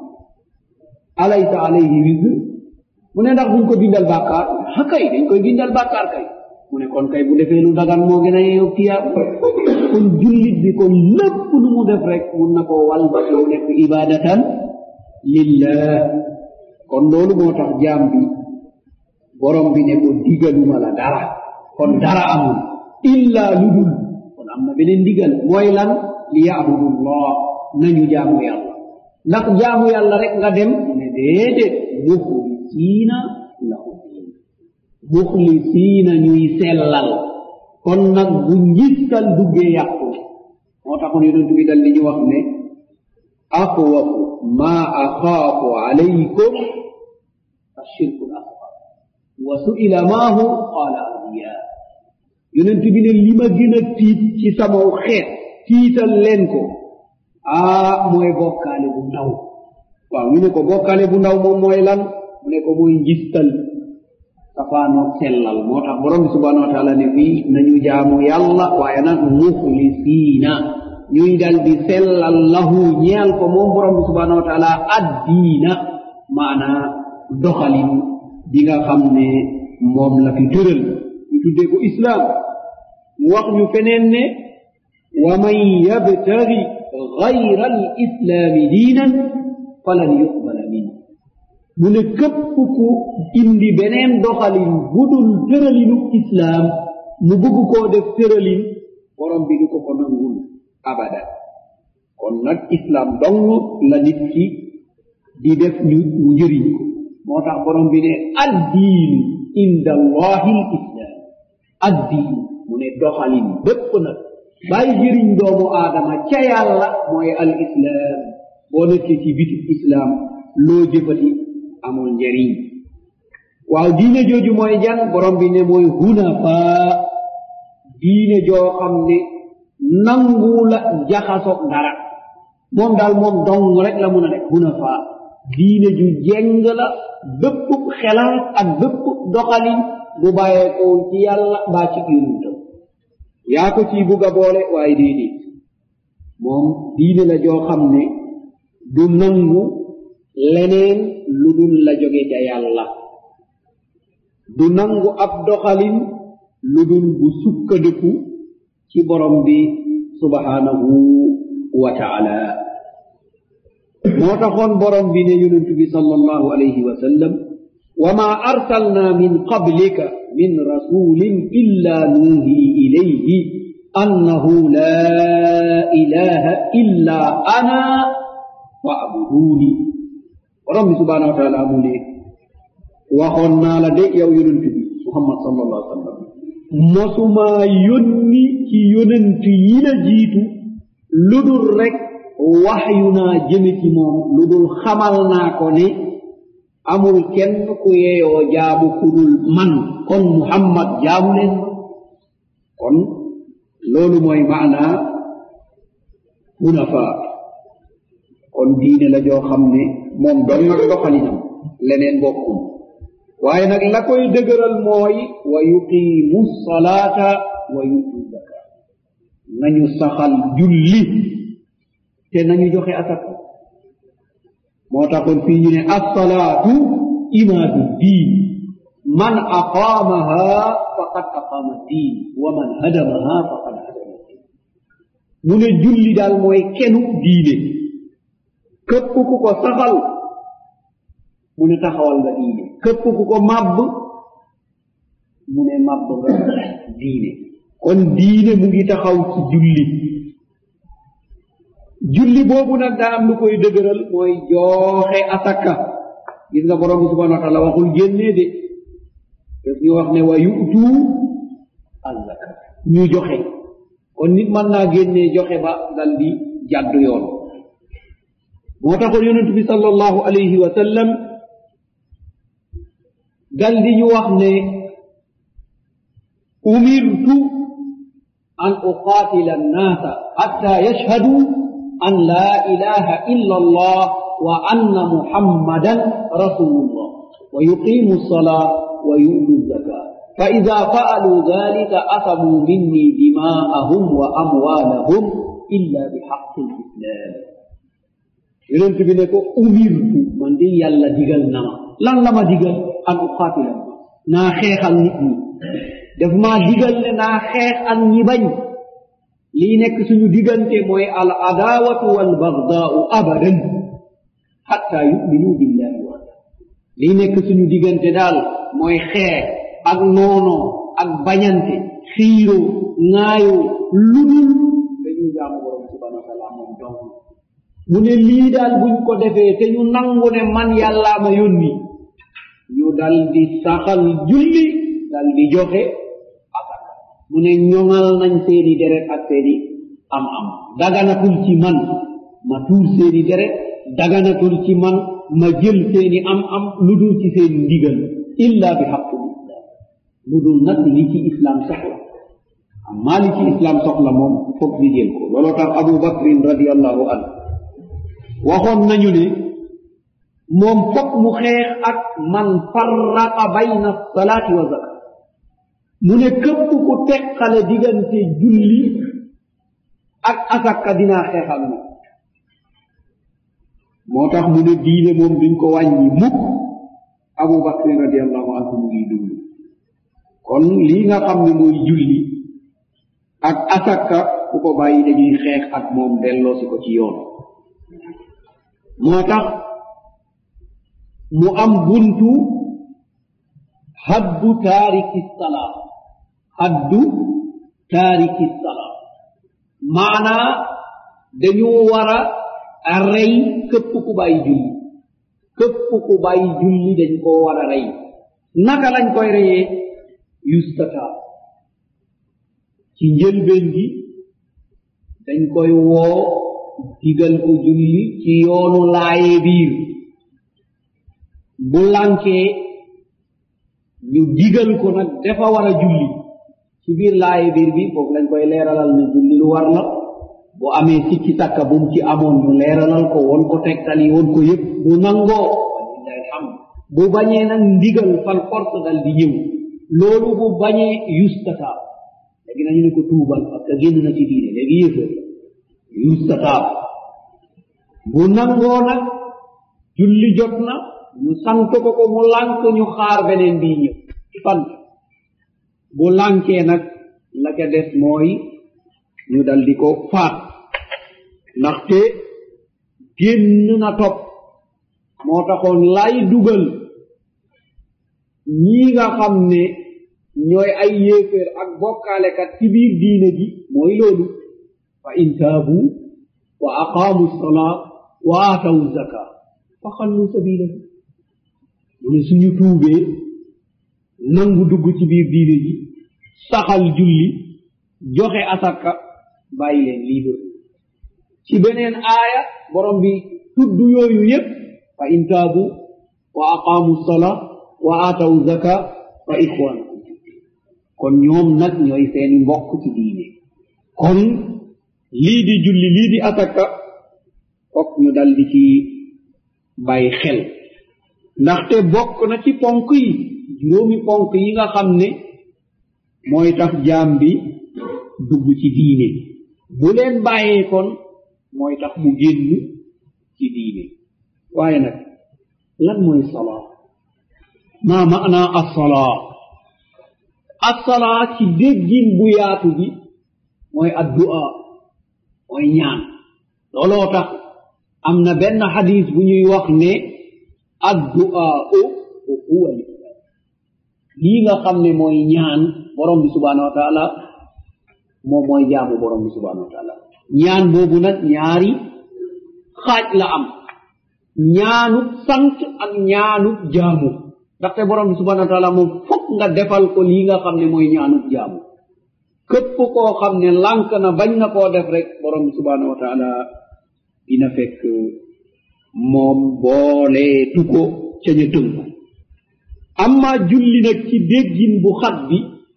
alaysa alayhi wizr mu ne ndax buñ ko bindal bàkkaar ha kay dañ koy bindal bàkkaar kay mu ne kon kay bu defee lu dagan moo gën a yeew tiyaab kon jullit bi kon lépp lu mu def rek mun na koo wal ba mu nekk ibadatan lillah kon loolu moo tax jaam bi borom bi ne ko digaluma la dara kon dara amul illa lu dul kon am na beneen digal mooy lan li yaabudu llah nañu jaamu yàlla ndax jaamu yàlla rek nga dem mu ne déedéet muxlisiina lahu diin muxlisiina ñuy sellal kon nag bu njistal duggee yàqu moo taxoon yonent bi dal li ñu wax ne axwafu ma axaafu alaykum ashirku l asgar wa su'ila maahu qaala awliya yonent bi ne li ma gën a tiit ci samaw xeet tiital leen ko ah mooy bokkaale bu ndaw waaw ñu ne ko bokkaale bu ndaw moom mooy lan mu ne ko mooy njistal safaanoog sellal moo tax borom bi subhanahu wa taala ne fii nañu jaamu yàlla waaye nag muxlisiina ñuy dal di sellal lahu ñeel ko moom borom bi subhanahu wa taala addiina maanaa doxalin bi nga xam ne moom la fi tëral ñu tuddee ko islaam mu wax ñu feneen ne wa man yabtagi gayra al islaami diinan falan yuqbala minhu mu ne képp ku indi beneen doxalin budul tëralinu islaam mu bëgg koo def tëralin borom bi du ko ko nangul abada kon nag islaam dong la nit ki di def ñu mu njëriñ ko moo tax borom bi ne addiinu inda allahi l islaam addiinu mu ne doxalin bépp nag bàyyi jëriñ doomu aadama ca yàlla mooy al islaam boo nekkee ci biti islaam loo jëfati amul njëriñ waaw diine jooju mooy jan borom bi ne mooy hunafaa diine joo xam ne nangu la jaxasoog dara moom daal moom dong rek la mun a nekk hunafaa diine ju jeng la bépp xelaat ak bépp doxalin bu bàyyeekoo ci yàlla mbaa ci yonentam yaa ko ciy bugg a boole waaye déedéet moom diine la joo xam ne du nangu leneen lu dul la jóge ca yàlla du nangu ab doxalin lu dul bu sukkandiku ci borom bi subhanahu wa taala moo taxoon borom bi ne yonent bi sallallahu alayhi wa sallam wa ma arsalna min qablika min rasulin illa nuhi ilayhi annahu la ilaha illa ana fa'buduni borom bi subhanahu wa taala mu ne waxoon naa la de yow yonent bi muhammad sallallahu alayhi wa sallam mosumaa yónni ci yonent yi la jiitu lu dul rek waxyu naa jëme ci moom lu dul xamal naa ko ne amul kenn ku yeeyoo jaamu ku dul man kon muhammad jaamu leen ma kon loolu mooy maanaa hunafa kon diine la joo xam ne moom doon nag doxalinam leneen bokkum waaye nag la koy dëgëral mooy wa yuqiimu salaata wa yutu zaka nañu saxal julli te nañu joxe asaka moo taxoon fii ñu ne assalaatu imaadu diin man aqaamaha faqad aqaama diin wa man hadamaha faqad hadama diin mu ne julli daal mooy kenu diine képp ku ko saxal mu ne taxawal nga diine képp ku ko màbb mu ne màbb nga diine kon diine mu ngi taxaw ci julli julli boobu nag daa am lu koy dëgëral mooy jooxe asaka gis nga borom bi subhanahu wa taala waxul génnee de daf ñu wax ne wa yu'tu azaka ñu joxe kon nit mën naa génnee joxe ba dal di jàdd yoon moo taxoon yonent bi sallallahu alayhi wa sallam dal di ñu wax ne umirtu an uqatila annaasa hatta yashhadu an la ilaha illa allah wa anna muhammadan rasulullah wa yuqimu as-salat wa yu'tu az-zakat fa idha fa'alu dhalika asamu minni dima'ahum wa amwalahum illa bihaqqi al-islam yonent bi ne ko umirtu man di yàlla digal na ma lan la ma digal an uqatila naa xeexal nit ñi daf maa digal ne naa xeex ak ñi bañ lii nekk suñu diggante mooy al adawatu wal bagdaau abadan hatta yuminu billahi wahda lii nekk suñu diggante daal mooy xeex ak noono ak bañante xiiro ŋaayo ludul dañuy jaamu borom subhanahu wa taala moom donc mu ne lii daal buñ ko defee te ñu nangu ne man yàllaa ma yónni ñu dal di saxal julli dal di joxe asaka mu ne ñoŋal nañ seeni deret ak seeni am am daganatul ci man ma tuur seeni deret daganatul ci man ma jël seeni am am lu dul ci seeni ndigal illa bi haqqil islam lu dul nag li ci islam soxla amma li ci islam soxla moom foog ñu jël ko looloo tax Abu Bakrin radiyallahu anhu waxoon nañu ne moom foog mu xeex ak man farraqa bayna salaati wa zakat mu ne képp ku teqale diggante julli ak asaka dinaa xeex ak moom moo tax mu ne diine moom duñ ko wàññi mukk Abu Bakr radiyallahu anhu mu ngi dund kon lii nga xam ne mooy julli ak asaka ku ko bàyyi dañuy xeex ak moom delloo si ko ci yoon moo tax mu am buntu haddu taariki salaa haddu taariki salaa maanaa dañu war a rey képp ku bàyyi julli képp ku bàyyi julli dañ koo war a rey naka lañ koy reyee yustata ci njëlbeen gi dañ koy woo digal ko julli ci yoonu laaye biir bu lànkee ñu digal ko nag dafa war a julli ci biir laaye biir bi foofu lañ koy leeralal ne julli lu war la bu amee sikki sàkka bu mu ci amoon ñu leeralal ko won ko tegtal yi won ko yëpp bu nangoo walillahi alhamd bu bañee nag ndigal fal force dal di ñëw loolu bu bañee yustata léegi nañu ne ko tuubal parce que génn na ci diine léegi yéefar yustata bu nangoo nag julli jot na ñu sant ko ko mu lànk ñu xaar beneen bii ñëw sant bu lànkee nag la ca des mooy ñu dal di ko faat ndaxte génn na topp moo taxoon lay dugal ñii nga xam ne ñooy ay yéeféer ak bokkaalekat ci biir diine ji mooy loolu fa in taabu wa aqaamu salaa wa aatawu zaka fa xallu sabilahu mu ne suñu tuubee nangu dugg ci biir diine ji saxal julli joxe asaka bàyyi leen libre ci beneen aaya borom bi tudd yooyu yépp fa in taabu wa aqaamu salaa wa aatawu zaka fa ixwaanakum kon ñoom nag ñooy seeni mbokk ci diine kon lii di julli lii di asaka fokk ñu dal di ci bàyyi xel ndaxte bokk na ci ponk yi juróomi ponk yi nga xam ne mooy tax jaam bi dugg ci diine bu leen bàyyee kon mooy tax mu génn ci diine waaye nag lan mooy salaa maa maanaa as-salaa as-salaa ci déggin bu yaatu bi mooy addu'a mooy ñaan looloo tax am na benn xadis bu ñuy wax ne addu'a u huwa al-ibaada lii nga xam ne mooy ñaan borom bi subhanahu wa taala moom mooy jaamu borom bi subhanahu wa taala ñaan boobu nag ñaari xaaj la am ñaanu sant ak ñaanu jaamu ndaxte borom bi subhanahu wa taala moom fokk nga defal ko lii nga xam ne mooy ñaanut jaamu képp koo xam ne lànk na bañ na koo def rek borom bi subhanahu wa taala dina fekk moom booleetu ko ca ña tënku amma julli nag ci déggin bu xat bi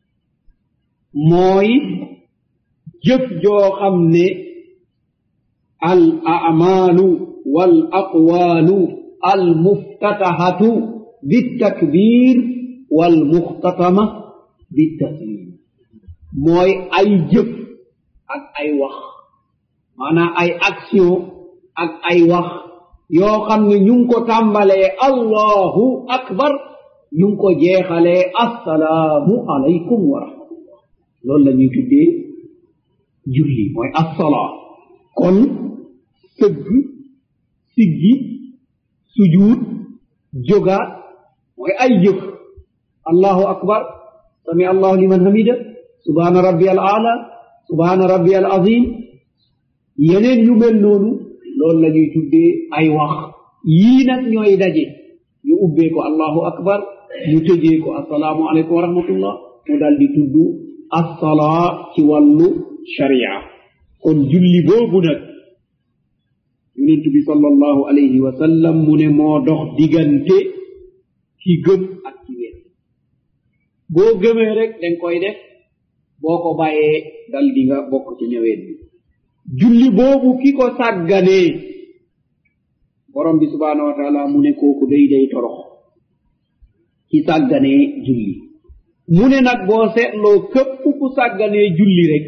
mooy jëf joo xam ne al a'malu wal aqwalu al muftatahatu bitakbir wal muxtatama bitaslim mooy ay jëf ak ay wax maanaam ay action ak ay wax yoo xam ne ñu ngi ko tàmbalee allahu akbar ñu ngi ko jeexalee assalaamu alaykum wa rahmatullah loolu la ñuy tuddee julli mooy assalaa kon sëgg siggi sujuud jógaat mooy ay jëf allahu akbar sami allahu liman hamida subhana rabbi al aala subhana rabbi al azim yeneen yu mel noonu loolu la ñuy tuddee ay wax yii nag ñooy daje ñu ubbee ko allahu akbar ñu tëjee ko assalaamu aleykum wa rahmatullah mu dal di tudd assalaa ci wàllu sharia kon julli boobu nag yonent bi sallallahu alayhi wa sallam mu ne moo dox diggante ki gëm ak ki wet boo gëmee rek danga koy def boo ko bàyyee dal di nga bokk ci ñëwet bi julli boobu ki ko sàgganee borom bi subhanahu wa taala mu ne kooku day day torox ki sàgganee julli mu ne nag boo seetloo képp ku sàgganee julli rek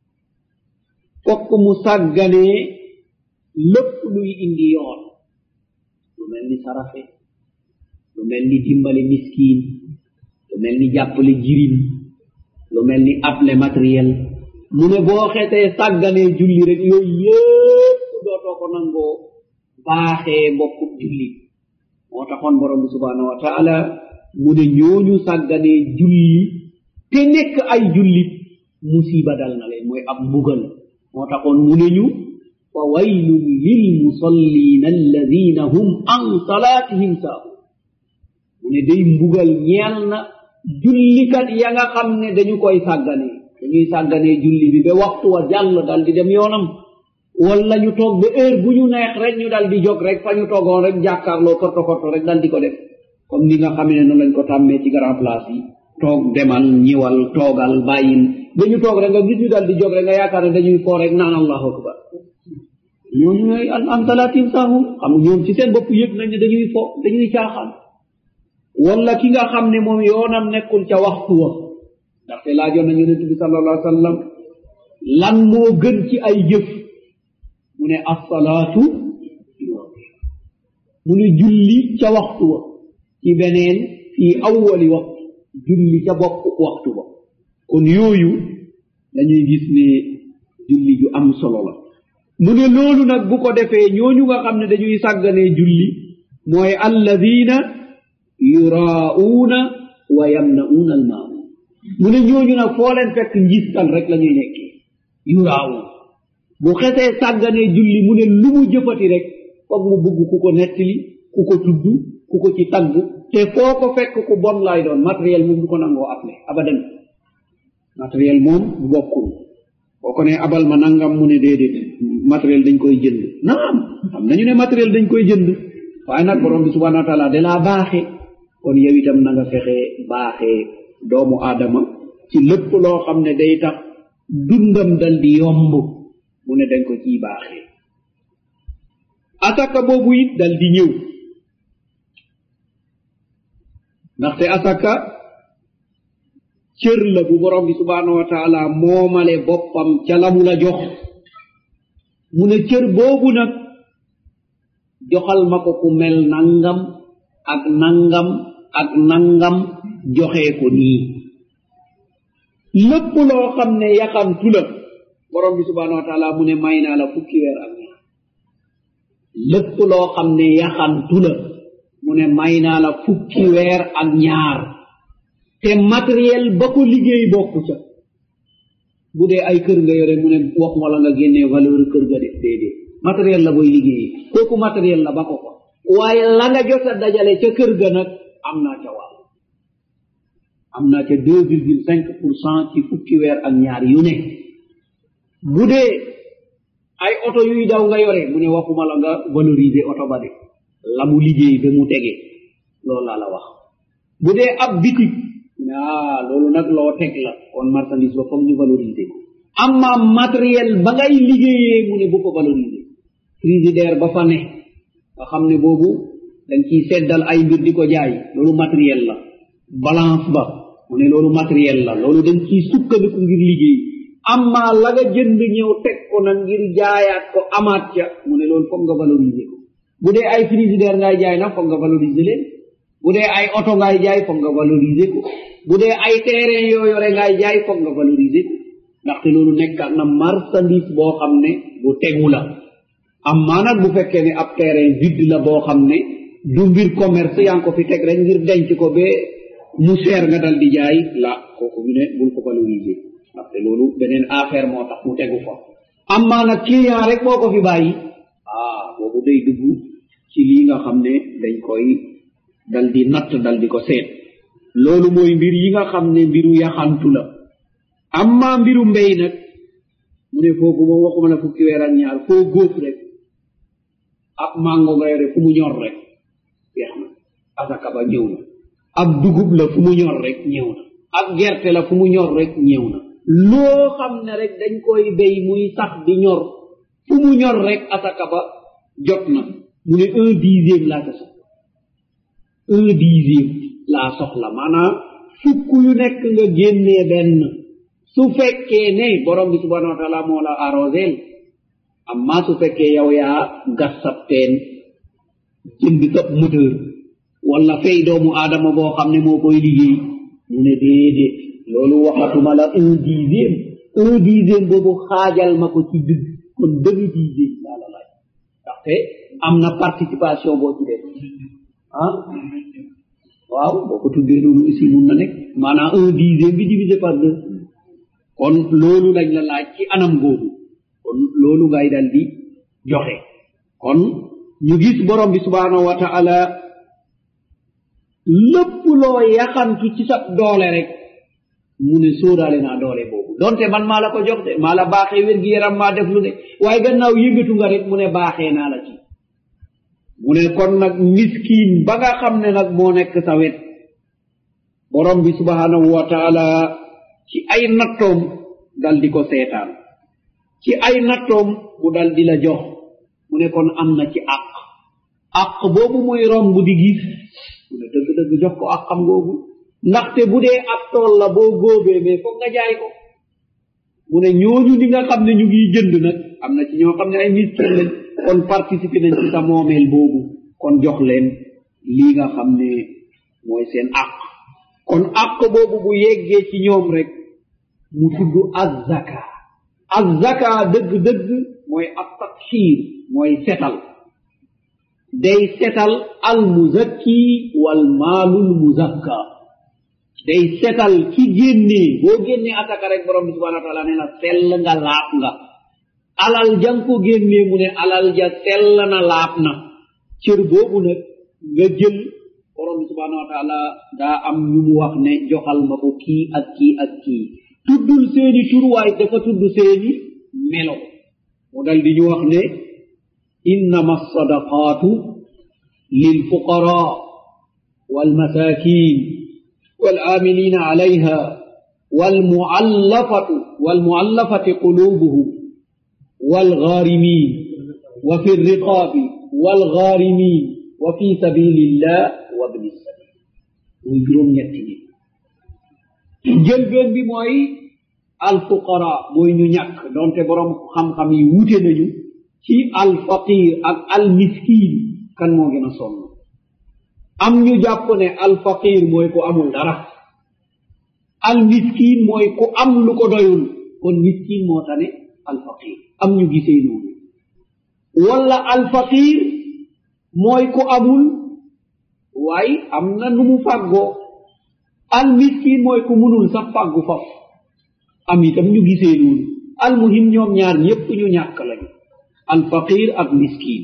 fokk mu sàgganee lépp luy indi yoon lu mel ni sarafe lu mel ni dimbale miskiin lu mel ni jàppale jirim lu mel ni appel matériel mu ne boo xetee sàgganee julli rek yooyu yépp dootoo ko nangoo baaxee bokkub julli moo taxoon borom bi subhanahu wa taala mu ne ñooñu sàgganee julli te nekk ay jullit musiba dal na leen mooy ab mbugal moo taxoon mu ne ñu fa waylun lil musallina alladina hum an salaatihim saahu mu ne day mbugal ñeel na jullikat ya nga xam ne dañu koy sàgganee dañuy sàgganee julli bi ba waxtu wa jàll dal di dem yoonam wala ñu toog ba heure bu ñu neex rek ñu dal di jóg rek fa ñu toogoon rek jàkkaarloo korto korto rek dal di ko def comme ni nga xam ne noonu lañ ko tàmmee ci grand place yi toog demal ñiwal toogal bàyyil ba ñu toog rek nga gis ñu dal di jóg rek nga yaakaar ne dañuy foo rek naan allahu akbar ñooñu ñooy am salaatim saahum xam ñoom ci seen bopp yëg nañ ne dañuy fo dañuy caaxaan wala ki nga xam ne moom yoonam nekkul ca waxtu wa ndaxte laajoon nañu yonent bi sallallahu alayhi wa sallam lan moo gën ci ay jëf mu ne assalaatu mu ne julli ca waxtu wa ci beneen fii awwali waxtu julli ca bopp waxtu ba kon yooyu dañuy gis ne julli ju am solo la mu ne loolu nag bu ko defee ñooñu nga xam ne dañuy sàgganee julli mooy alladina yuraa'uuna wa yamna'uuna almaamuun mu ne ñooñu nag foo leen fekk njistal rek la ñuy nekkee yuraa'uun bu xesee sàgganee julli mu ne lu mu jëfati rek foog mu bugg ku ko nettali ku ko tudd ku ko ci tagg te foo ko fekk ku bon laay doon matériel moom du ko nangoo appelé abadan matériel moom bu bokkul boo ko ne abal ma nangam mu ne déedéet matériel dañ koy jënd naam am nañu ne matériel dañ koy jënd waaye nag borom bi subhanahu wa taala da laa baaxe kon yow itam na nga fexe baaxee doomu aadama ci lépp loo xam ne day tax dundam dal di yomb mu ne dañ ko ciy baaxee asaka boobu it dal di ñëw ndaxte asaka cër la bu borom bi subhanahu wa taala moomale boppam ca la mu la jox mu ne cër boobu nag joxal ma ko ku mel nangam ak nangam ak nangam joxee ko nii lépp loo xam ne yaxantu la borom bi subhanahu wa taala mu ne may naa la fukki weer ak ñaar lépp loo xam ne yaxantu la mu ne may naa la fukki weer ak ñaar te matériel ba ko liggéey bokku ca bu dee ay kër nga yore mu ne wax wala nga génnee valeur kër ga def déedéet matériel la booy liggéey kooku matériel la ba ko ko waaye la nga jot a dajale ca kër ga nag am naa ca wàll am na ca deux virgule cinq pour cent ci fukki weer ak ñaar yu ne bu dee ay oto yuy daw nga yore mu ne waxuma la nga valoriser oto ba de la mu liggéey ba mu tege loolu laa la wax bu dee ab bitik ah loolu nag loo teg la kon marchandise ba foog ñu valoriser ko amma matériel ba ngay liggéeyee mu ne bu ko valoriser frigidaire ba fa ne nga xam ne boobu dañ ciy seddal ay mbir di ko jaay loolu matériel la balance ba mu ne loolu matériel la loolu dañ ciy sukkandiku ngir liggéey amma la nga jënd ñëw teg ko nag ngir jaayaat ko amaat ca mu ne loolu foog nga valoriser ko bu dee ay frigidaire ngay jaay nag foog nga valoriser leen bu dee ay oto ngay jaay foog nga valoriser ko bu dee ay terrain yoo yore ngay jaay foog nga valoriser ko ndaxte loolu nekkaat na marchandise boo xam ne bu tegu la amma nag bu fekkee ne ab terrain vide la boo xam ne du mbir commerce yaa ngi ko fi teg rek ngir denc ko ba mu cher nga dal di jaay la kooku ñu ne bul ko valoriser ndaxte loolu beneen affaire moo tax mu tegu fa amma nag client rek moo ko fi bàyyi ah boobu day dugg ci lii nga xam ne dañ koy dal di natt dal di ko seet loolu mooy mbir yi nga xam ne mbiru yaxantu la amma mbiru mbéy nag mu ne foofu moom waxuma la fukki weer ak ñaar foo góob rek ab mango nga yore fu mu ñor rek yeex na asaka ba ñëw na ab dugub la fu mu ñor rek ñëw na ab gerte la fu mu ñor rek ñëw na loo xam ne rek dañ koy béy muy sax di ñor fu mu ñor rek asaka ba jot na mu ne un dixième laa ko soxla un dixième laa soxla maanaam fukk yu nekk nga génnee benn su fekkee ne borom bi subhanahu wa taala moo la arrosel amma su fekkee yow yaa gas sab teen jënd sab moteur wala fay doomu aadama boo xam ne moo koy liggéey mu ne déedéet loolu waxatuma la un dixième un dixième boobu xaajal ma ko ci dëgg kon demi dixième laa la laaj ndaxte am na participation boo ci def ah waaw boo ko tuddee loolu aussi mun na nekk maanaam un dixième bi divisé par deux kon loolu lañ la laaj ci anam googu kon loolu ngay dal di joxe kon ñu gis borom bi subhanahu wa ta'ala lépp loo yaxantu ci sa doole rek mu ne sóoraale naa doole boobu donte man maa la ko jox de maa la baaxee wér gi yaram maa def lu ne waaye gannaaw yëngatu nga rek mu ne baaxee naa la ci mu ne kon nag miskiin ba nga xam ne nag moo nekk sa wet borom bi subhanahu wa ta'ala ci ay nattoom dal di ko seetaan ci ay nattoom mu dal di la jox mu ne kon am na ci àq àq boobu muy romb di gis mu ne dëgg-dëgg jox ko àqam googu ndaxte bu dee ab tool la boo góobee mais foog nga jaay ko mu ne ñooñu di nga xam ne ñu ngi jënd nag am na ci ñoo xam ne ay miskin lañ kon participer nañ ci sa moomeel boobu kon jox leen lii nga xam ne mooy seen àq kon àq boobu bu yeggee ci ñoom rek mu tudd azzaka azzaka dëgg-dëgg mooy ab takshiir mooy setal day setal al muzakki wal maalul muzakka day setal ki génnee boo génnee asaka rek borom bi subhanahu wa taala nee na sell nga laab nga alal jang ko génnee mu ne alal ja sell na laab na cër boobu nag nga jël borom bi subhanahu wa taala daa am ñu mu wax ne joxal ma ko kii ak kii ak kii tuddul seeni turwaay dafa tudd seeni melo mu dal di ñu wax ne innama sadaqaatu lil fuqara wal masakin wal amilina alayha wal muallafatu wal muallafati qulubuhum wal gharimin wa fi riqabi wal gharimin wa fi sabilillah wa ibnis sabil muy juróom ñetti nit jëlbeen bi mooy alfuqara mooy ñu ñàkk donte borom xam-xam yi wute nañu ci alfaqir ak almiskin kan moo gën a sonn am ñu jàpp ne alfaqir mooy ku amul dara almiskin mooy ku am lu ko doyul kon miskin moo tane alfaqir am ñu gisee noonu wala alfaqir mooy ku amul waaye am na nu mu fàggoo al miskin mooy ku munul sax fàggu faf am itam ñu gisee noonu al muhim ñoom ñaar ñépp ñu ñàkk lañu al faqir ak miskin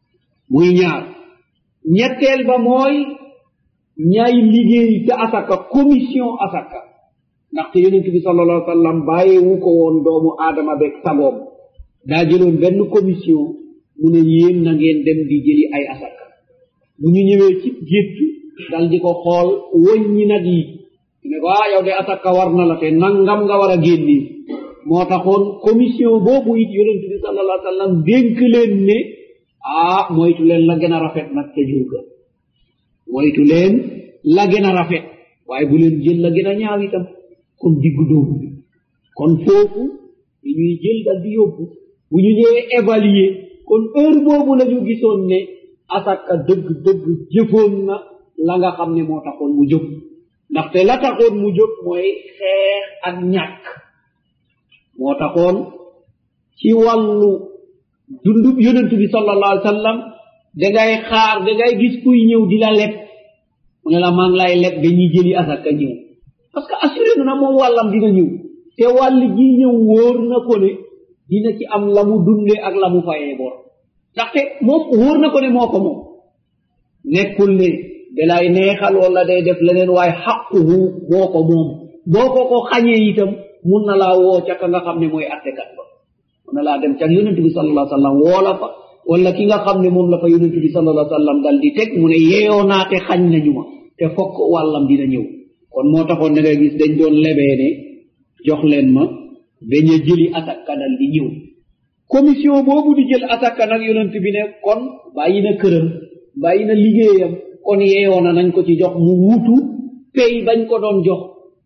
muy ñaar ñetteel ba mooy ñay liggéey ca asaka commission asaka ndaxte yonent bi sallallahu alayhi wa sallam bàyyewu ko woon doomu aadama beeg sagoom daa jëloon benn commission mu ne yéen na ngeen dem di jëli ay asaka bu ñu ñëwee ci gétt dal di ko xool wëññi nag yi ne ko ah yow de asaka war na la te nangam nga war a génni moo taxoon commission boobu it yonent bi sallallahu alayhi wa sallam dénk leen ne ah moytu leen la gën a rafet nag ca jur ga moytu leen la gën a rafet waaye bu leen jël la gën a ñaaw itam kon diggu doomu bi kon foofu li ñuy jël dal di yóbbu bu ñu ñëwee évaluer kon heure boobu la ñu gisoon ne asaka dëgg dëgg jëfoon na la nga xam ne moo taxoon mu jóg ndaxte la taxoon mu jóg mooy xeex ak ñàkk moo taxoon ci wàllu dundub yonent bi sallallahu alayhi wa sallam dangay xaar dangay gis kuy ñëw di la leb mu ne la maa ngi lay leb dañuy jëli asaka ñëw parce que assuré na moom wàllam dina ñëw te wàll ji ñëw wóor na ko ne dina ci am la mu dundee ak la mu fayee bor ndaxte moom wóor na ko ne moo ko moom nekkul ne dalay neexal wala day def leneen waaye xaquhu moo ko moom boo ko ko xañee itam mun na laa woo ca ka nga xam ne mooy attekat ba mun na laa dem ca yonent bi sallallahu alayhi wa sallam woola fa wala ki nga xam ne moom la fa yonent bi sallallahu alayhi wa sallam dal di teg mu ne yeeyoo naa te xañ nañu ma te fokk wàllam dina ñëw kon moo taxoon da ngay gis dañ doon lebee ne jox leen ma dañ a jëli asaka dal di ñëw commission boobu di jël asaka nag yonent bi ne kon bàyyi na këram bàyyi na liggéeyam kon yeeyoo na nañ ko ci jox mu wutu pay bañ ko doon jox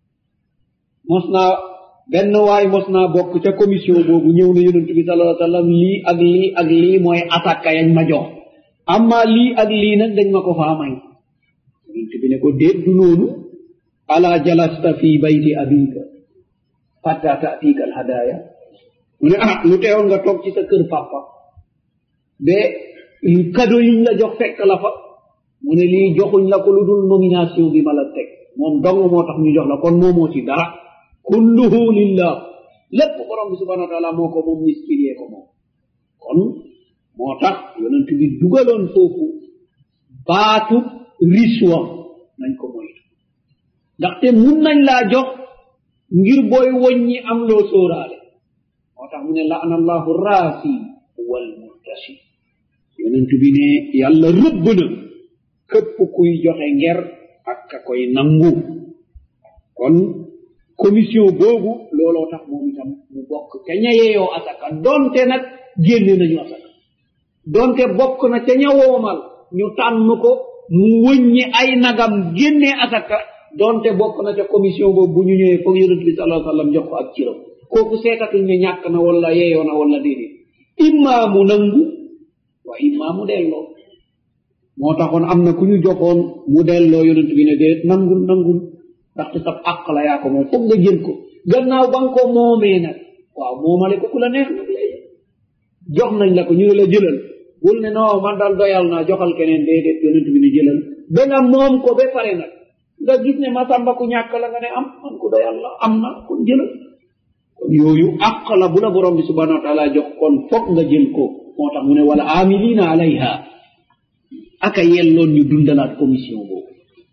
mos naa benn waay mos naa bokk ca commission boobu ñëw na yonent bi sallallahu alayhi wa sallam lii ak lii ak lii mooy asaka yañ ma jox amma lii ak lii nag dañ ma ko faa may yonent bi ne ko déet du noonu ala jalasta fi bayti abika hatta ta'tika al hadaya mu ne ah lu teewoon nga toog ci sa kër papa ba cadeau yiñ la jox fekk la fa mu ne lii joxuñ la ko lu dul nomination bi ma la teg moom dong moo tax ñu jox la kon moomoo ci dara kulluhu lillah lépp borom bi subhanahu wa taala moo ko moom miskin yee ko moom kon moo tax yonent bi dugaloon foofu baatu riswa nañ ko moytu ndaxte mun nañ laa jox ngir booy woññi am loo sóoraale moo tax mu ne laana allahu raasi wal murtashi yonent bi ne yàlla rëbb na képp kuy joxe nger ak ka koy nangu kon commission boobu looloo tax moom itam mu bokk ca ña yeeyoo asaka donte nag génne nañu asaka donte bokk na ca ña woomal ñu tànn ko mu wëññi ay nagam génnee asaka donte bokk na ca commission boobu bu ñu ñëwee foog yonent bi sallallahu alayhi wa sallam jox ko ak ciram kooku seetatuñ ne ñàkk na wala yeeyoo na wala déedéet immaa mu nangu wa immaa mu delloo moo taxoon am na ku ñu joxoon mu delloo yonent bi ne déet nangul nangul ndaxte sab àq la yaa ko moom foog nga jël ko gannaaw ba nga ko moomee nag waaw moomale ko ku la neex nag léegi jox nañ la ko ñu ne la jëlal bul ne non man daal doyal naa joxal keneen déedéet yonent bi ne jëlal ba nga moom ko ba pare nag nga gis ne masamba ku ñàkk la nga ne am man ku doyal la am na kon jëlal kon yooyu àq la bu la borom bi subhanahu wa taala jox kon foog nga jël ko moo tax mu ne wala amilina alayha aka yelloon ñu dundalaat commission boobu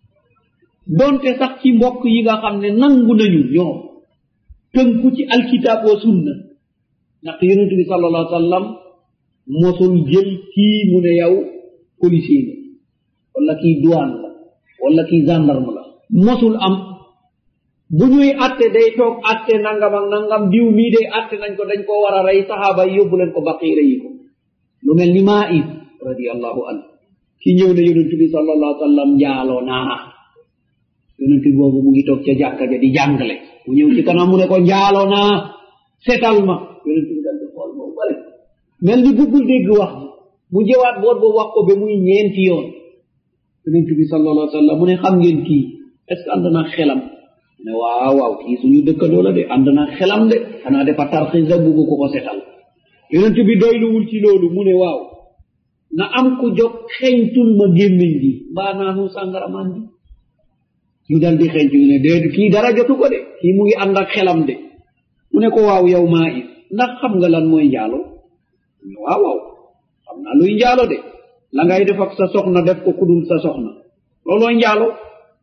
donte sax ci mbokk yi nga xam ne nangu nañu ñoom tënku ci alkitab wa sunna ndaxte yonent bi sallallahu alayhi wa sallam mosul jël kii mu ne yow policier la wala kii douane la wala kii gendarme la mosul am bu ñuy atte day toog atte nangam ak nangam diw mii day atte nañ ko dañ ko war a rey saxaaba yi yóbbu leen ko baqiira yi ko lu mel ni Maïs radiyallahu anhu ki ñëw ne yonent bi sallallahu alayhi wa sallam njaaloo naa yonent bi boobu mu ngi toog ca jàkka ja di jàngale mu ñëw ci kanam mu ne ko njaaloo naa setal ma yonent bi dal di xool moom bale mel ni buggul dégg wax mu jëwaat boor boobu wax ko ba muy ñeenti yoon yonent bi sallallahu alayhi wa sallam mu ne xam ngeen kii est ce que ànd naa xelam ne waaw waaw kii suñu dëkkandoo la de ànd naa xelam de xanaa dafa tarxis rek bugg ko ko setal yonent bi doyluwul ci loolu mu ne waaw na am ku jóg xeñtul ma gémmiñ gi mbaa naanu sàngaramaan bi ñu dal di xeñtu ne déet kii dara jotu ko de kii mu ngi ànd ak xelam de mu ne ko waaw yow maa it ndax xam nga lan mooy njaalo mu ne waaw waaw xam naa luy njaalo de la ngay def ak sa soxna def ko kudul sa soxna loolooy njaalo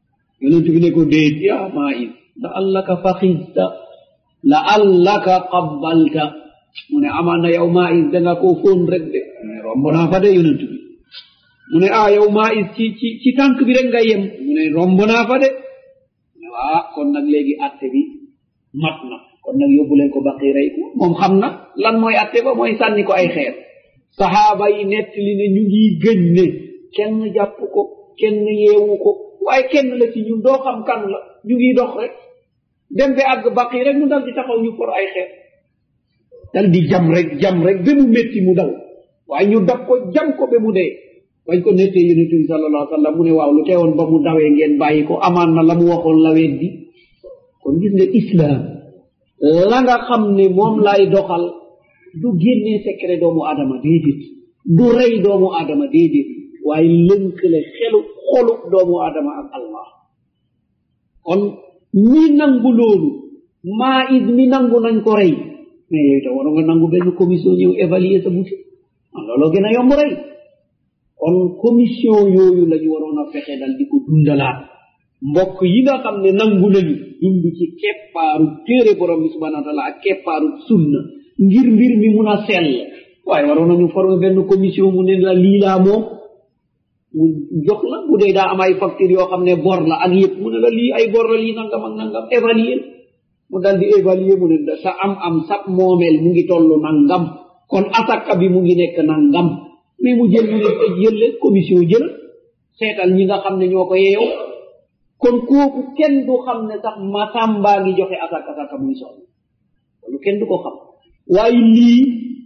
yonent bi ne ko déet yaa Maïs la allaka faxista la allaka qabbalta mu ne amaan na yow Maïs da nga koo fóon rek de mu ne romb naa fa de yonent bi mu ne ah yow Maïs ci ci ci tànk bi rek nga yem mu ne romb naa fa de mu ne ah kon nag léegi atte bi mat na kon nag yóbbu leen ko baqi rey ko moom xam na lan mooy atte ba mooy sànni ko ay xeer sahaaba yi nettali ne ñu ngi gëñ ne kenn jàpp ko kenn yeewu ko waaye kenn la ci ñun doo xam kan la ñu ngi dox rek dem ba àgg baqi rek mu dal di taxaw ñu for ay xeer dal di jam rek jam rek ba mu métti mu daw waaye ñu dab ko jam ko ba mu dee bañ ko nettee yonent bi sallallahu alayhi wa sallam mu ne waaw lu teewoon ba mu dawee ngeen bàyyi ko amaan na la mu waxoon la weddi kon gis nga islam la nga xam ne moom lay doxal du génnee secret doomu adama déedéet du rey doomu adama déedéet waaye lënkale xelu xolu doomu adama ak allah kon ñi nangu loolu Maïs mi nangu nañ ko rey mais yooyu ta waru nga nangu benn commission ñëw évaluer sa buti ah looloo gën a yomb rey kon commission yooyu la ñu waroon a fexe dal di ko dundalaat mbokk yi nga xam ne nangu nañu dund ci keppaaru téere borom bi subhanahu wa taala ak keppaaru sunna ngir mbir mi mun a sell waaye waroon nañu former benn commission mu ne la lii laa moom mu jox la bu dee daa am ay facture yoo xam ne bor la ak yëpp mu ne la lii ay bor la lii nangam ak nangam évaluer mu dal di évaluer mu ne sa am am sab moomeel mu ngi tollu nangam kon asaka bi mu ngi nekk nangam mais mu jël mu ne jël leen commission jël seetal ñi nga xam ne ñoo ko yeew kon kooku kenn du xam ne sax masamba ngi joxe asaka asaka muy soxla loolu kenn du ko xam waaye lii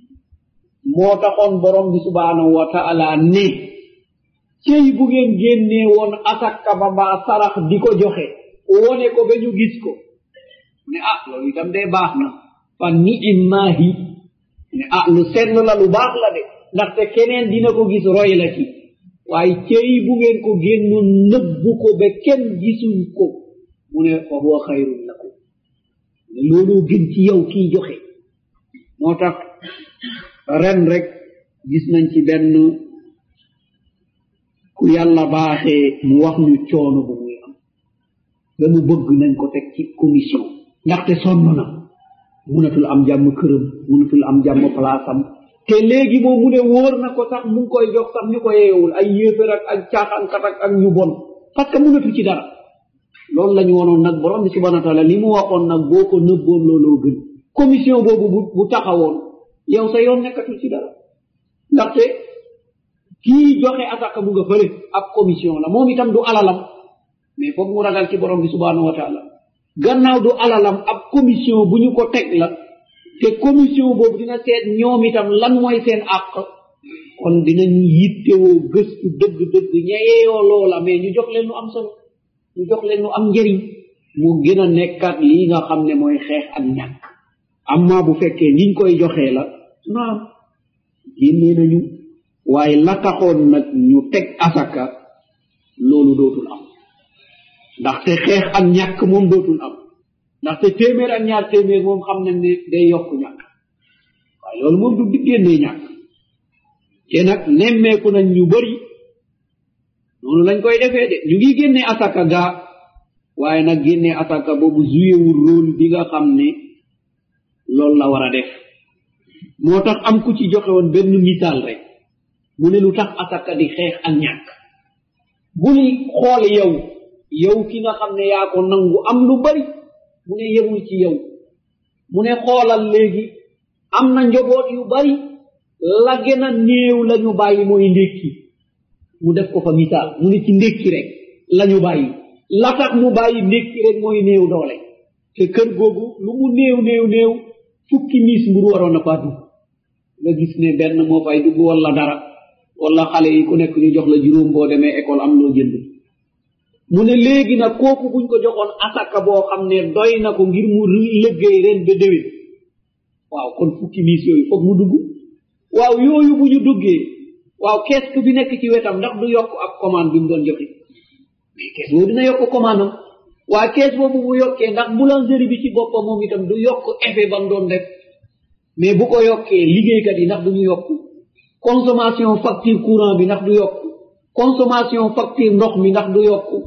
moo taxoon borom bi subhanahu wa taala ne cey bu ngeen génnee woon asaka ba mbaa sarax di ko joxe wone ko ba ñu gis ko ne ah loolu itam dee baax na fa ni'imaahi ne ah lu senn la lu baax la de ndaxte keneen dina ko gis roy la ci waaye cey bu ngeen ko génnoon nëbbu ko ba kenn gisuñ ko mu ne fa huwa xayrun lakum ne looloo gën ci yow kiy joxe moo tax ren rek gis nañ ci benn ku yàlla baaxee mu wax ñu coono bu muy am ba mu bëgg nañ ko teg ci commission ndaxte sonn na munatul am jàmm këram munatul am jàmm palaasam te léegi moom mu ne wóor na ko sax mu ngi koy jox sax ñu ko yeewul ay yéefar ak ak caaxaankat ak ak ñu bon parce que munatu ci dara loolu la ñu wonoon nag borom bi subhanahu wa taala li mu waxoon nag boo ko nëbboon looloo gën commission boobu bu bu taxawoon yow sa yoon nekkatul ci dara ndaxte kii joxe asaka mu nga fële ab commission la moom itam du alalam mais foog mu ragal ci borom bi subhanahu wa taala gannaaw du alalam ab commission bu ñu ko teg la te commission boobu dina seet ñoom itam lan mooy seen àq kon dinañu yittewoo gëstu dëgg-dëgg ñeyeyoo loola mais ñu jox leen lu am solo ñu jox leen lu am njëriñ mu gën a nekkat lii nga xam ne mooy xeex ak ñàkk amma bu fekkee niñ koy joxee la naam génnee nañu waaye la taxoon nag ñu teg asaka loolu dootul am ndaxte xeex ak ñàkk moom dootul am ndaxte téeméer ak ñaar téeméer moom xam nañ ne day yokk ñàkk waaye loolu moom du génnee ñàkk te nag nemmeeku nañ ñu bari noonu lañ koy defee de ñu ngi génnee asaka gaa waaye nag génnee asaka boobu jouéwul rôle bi nga xam ne loolu la war a def moo tax am ku ci joxe woon benn misaal rek mu ne lu tax asaka di xeex ak ñàkk bu ni xool yow yow ki nga xam ne yaa ko nangu am lu bari mu ne yemul ci yow mu ne xoolal léegi am na njaboot yu bari la gën a néew la ñu bàyyi mooy ndékki mu def ko fa misaal mu ne ci ndékki rek la ñu bàyyi la tax mu bàyyi ndékki rek mooy néew doole te kër googu lu mu néew néew néew fukki miis mburu waroon na faa dugg nga gis ne benn moo fay dugg wala dara wala xale yi ku nekk ñu jox la juróom boo demee école am loo jënd mu ne léegi nag kooku buñ ko joxoon asaka boo xam ne doy na ko ngir mu liggéey ren ba déwén waaw kon fukki miis yooyu foog mu dugg waaw yooyu bu ñu duggee waaw kees bi nekk ci wetam ndax du yokk ab commande bi mu doon joxe mais kees boobu dina yokk commande am waaye kees boobu bu yokkee ndax boulangerie bi ci boppam moom itam du yokk effet ba mu doon def mais bu ko yokkee liggéeykat yi ndax du ñu yokk consommation facture courant bi ndax du yokk consommation facture ndox mi ndax du yokk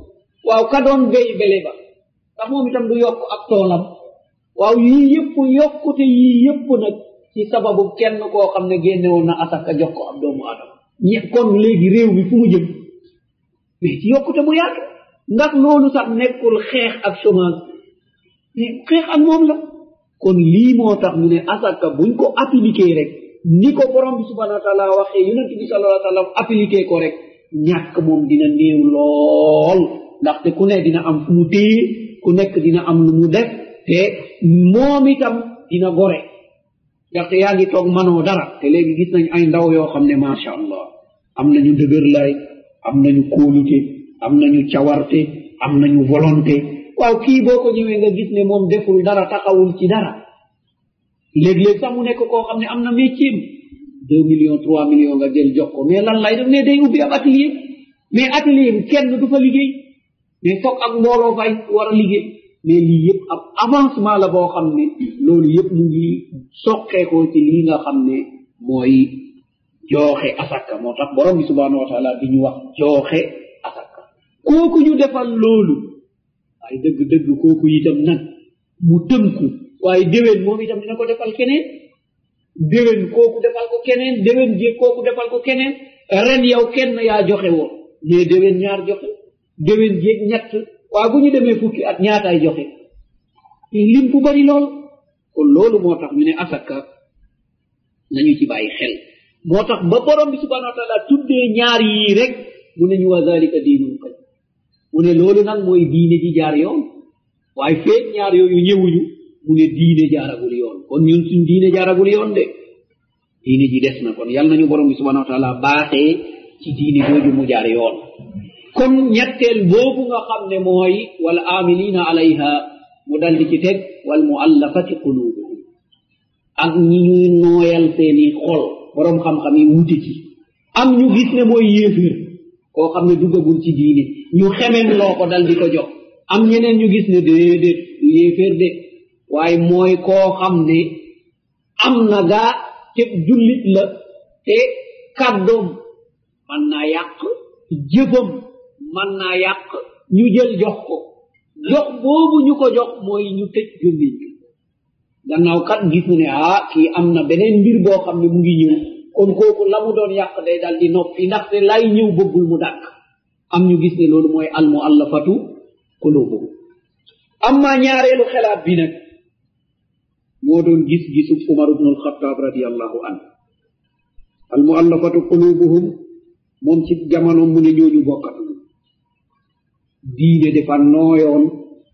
waaw ka doon béy bele ba ndax moom itam du yokk ab toolam waaw yii yëpp yokkute yii yëpp nag ci sababu kenn koo xam ne génne woon na asaka jox ko ab doomu adama ñi kon léegi réew mi fu mu jëm mais ci yokkute bu yaatu ndax loolu sax nekkul xeex ak chômage mais xeex ak moom la kon lii moo tax ñu ne asaka buñ ko appliqué rek ni ko borom bi subhanahu wa taala waxee yonent bi sallallahu alayhi wa sallam appliqué ko rek ñàkk moom dina néew lool ndaxte ku ne dina am fu mu téye ku nekk dina am lu mu def te moom itam dina gore ndaxte yaa ngi toog manoo dara te léegi gis nañ ay ndaw yoo xam ne macha allah am nañu dëgër lay am nañu kóolute am nañu cawarte am nañu volonté waaw kii boo ko ñëwee nga gis ne moom deful dara taxawul ci dara léeg-léeg sax mu nekk koo xam ne am na métier deux millions trois millions nga jël jox ko mais lan lay def mais day ubbi ab atelier mais atelier bi kenn du fa liggéey mais foog ak mbooloo fay war a liggéey mais lii yëpp ab avancement la boo xam ne loolu yëpp mu ngi soqeekoo ci lii nga xam ne mooy jooxe asaka moo tax borom bi subhanahu wa taala di ñu wax jooxe asaka kooku ñu defal loolu waaye dëgg-dëgg kooku itam nag mu tënku waaye déwén moom itam dina ko defal keneen déwén kooku defal ko keneen déwén jéeg kooku defal ko keneen ren yow kenn yaa joxe woon mais déwén ñaar joxe déwén jéeg ñett waaw bu ñu demee fukki at ñaataay joxe lim bu bari lool kon loolu moo tax ñu ne asaka nañu ci bàyyi xel moo tax ba borom bi subhanahu wa taala tuddee ñaar yii rek mu ne ñu wa zalika diinul qayyim mu ne loolu nag mooy diine ji jaar yoon waaye feet ñaar yooyu ñëwuñu mu ne diine jaaragul yoon kon ñun suñ diine jaaragul yoon de diine ji des na kon yal nañu borom bi subhanahu wa taala baaxee ci diine jooju mu jaar yoon kon ñetteel boobu nga xam ne mooy wal amilina alayha mu daldi ci teg wal muallafati qulubuhum ak ñi ñuy nooyal seeni xol borom xam-xam yi wuti ci am ñu gis ne mooy yéefir koo xam ne duggagul ci diine ñu xemem loo ko dal di ko jox am ñeneen ñu gis ne déedéet du yéefir de waaye mooy koo xam ne am na gaa te jullit la te kàddoom man naa yàq jëfam man naa yàq ñu jël jox ko jox boobu ñu ko jox mooy ñu tëj gémmiñ bi gannaaw kat gis ne ah kii am na beneen mbir boo xam ne mu ngi ñëw kon kooku la mu doon yàq day dal di noppi ndaxte lay ñëw bëggul mu dàkk am ñu gis ne loolu mooy al muallafatu qulubuhum amma ñaareelu xelaat bi nag moo doon gis-gisu Umar ibn al-Khattab radiyallahu anhu al muallafatu qulubuhum moom ci jamono mu ne ñooñu bokkatuñu diine dafa nooyoon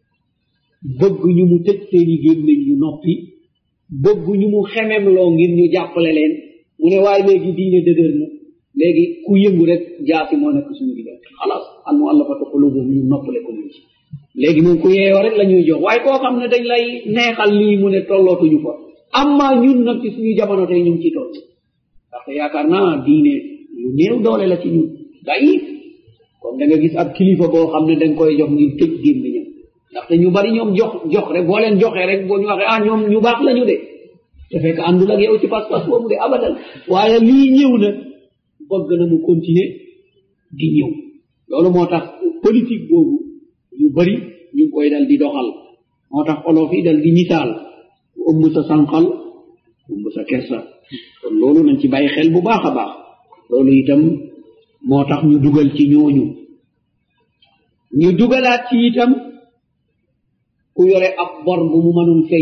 bëgg ñu mu tëj seeni gémmiñ ñu noppi bëgg ñu mu xemem loo ngir ñu jàppale leen mu ne waaye léegi diine dëgër na léegi ku yëngu rek jaasi moo nekk suñu diggante xalaas al muallafatu qulubuhum ñu noppale ko ñu ci léegi moom ku yeeyoo rek la ñuy jox waaye koo xam ne dañ lay neexal lii mu ne tollootuñu fa amma ñun nag ci suñu jamono tey ñu ngi ci toll ndaxte yaakaar naa diine lu néew doole la ci ñun dayif comme da nga gis ab kilifa boo xam ne dañ koy jox ngir tëj gémmiñam ndaxte ñu bari ñoom jox jox rek boo leen joxee rek boo ñu waxee ah ñoom ñu baax lañu de te fekk àndul ak yow ci pas-pas boobu de abadan waaye lii ñëw na bëgg na mu continuer di ñëw loolu moo tax politique boobu ñu bari ñu ngi koy dal di doxal moo tax olof yi dal di misaal ëmb sa sànqal ëmb sa kersa kon loolu nañ ci bàyyi xel bu baax a baax loolu itam moo tax ñu dugal ci ñooñu ñu dugalaat ci itam ku yore ab bor bu mu mënul fay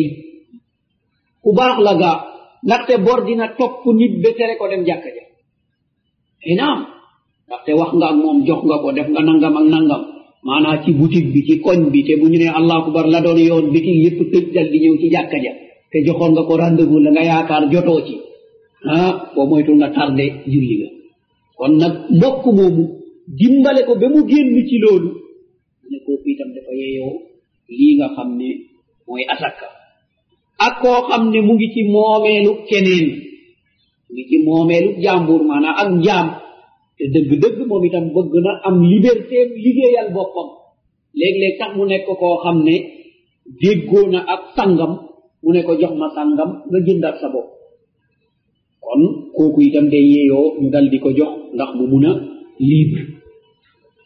ku baax la gaa ndaxte bor dina topp nit ba tere ko dem jàkka ja inaam ndaxte wax nga ak moom jox nga ko def nga nangam ak nangam maanaa ci boutique bi ci koñ bi te bu ñu ne allahu akbar la doon yoon bitig yépp tëj dal di ñëw ci jàkka ja te joxoon nga ko rendez-vous la nga yaakaar jotoo ci ah boo moytu nga tardé julli nga kon nag mbokk moomu dimbale ko ba mu génn ci loolu ne kooku itam dafa yeeyoo lii nga xam ne mooy asaka ak koo xam ne mu ngi ci moomeelu keneen mu ngi ci moomeelu jàmbur maanaam ak njaam te dëgg-dëgg moom itam bëgg na am liberté liggéeyal boppam léeg-léeg sax mu nekk koo xam ne déggoo na ak sangam mu ne ko jox ma sangam nga jëndat sa bopp kon kooku itam day yeeyoo ñu dal di ko jox ndax mu mun a libre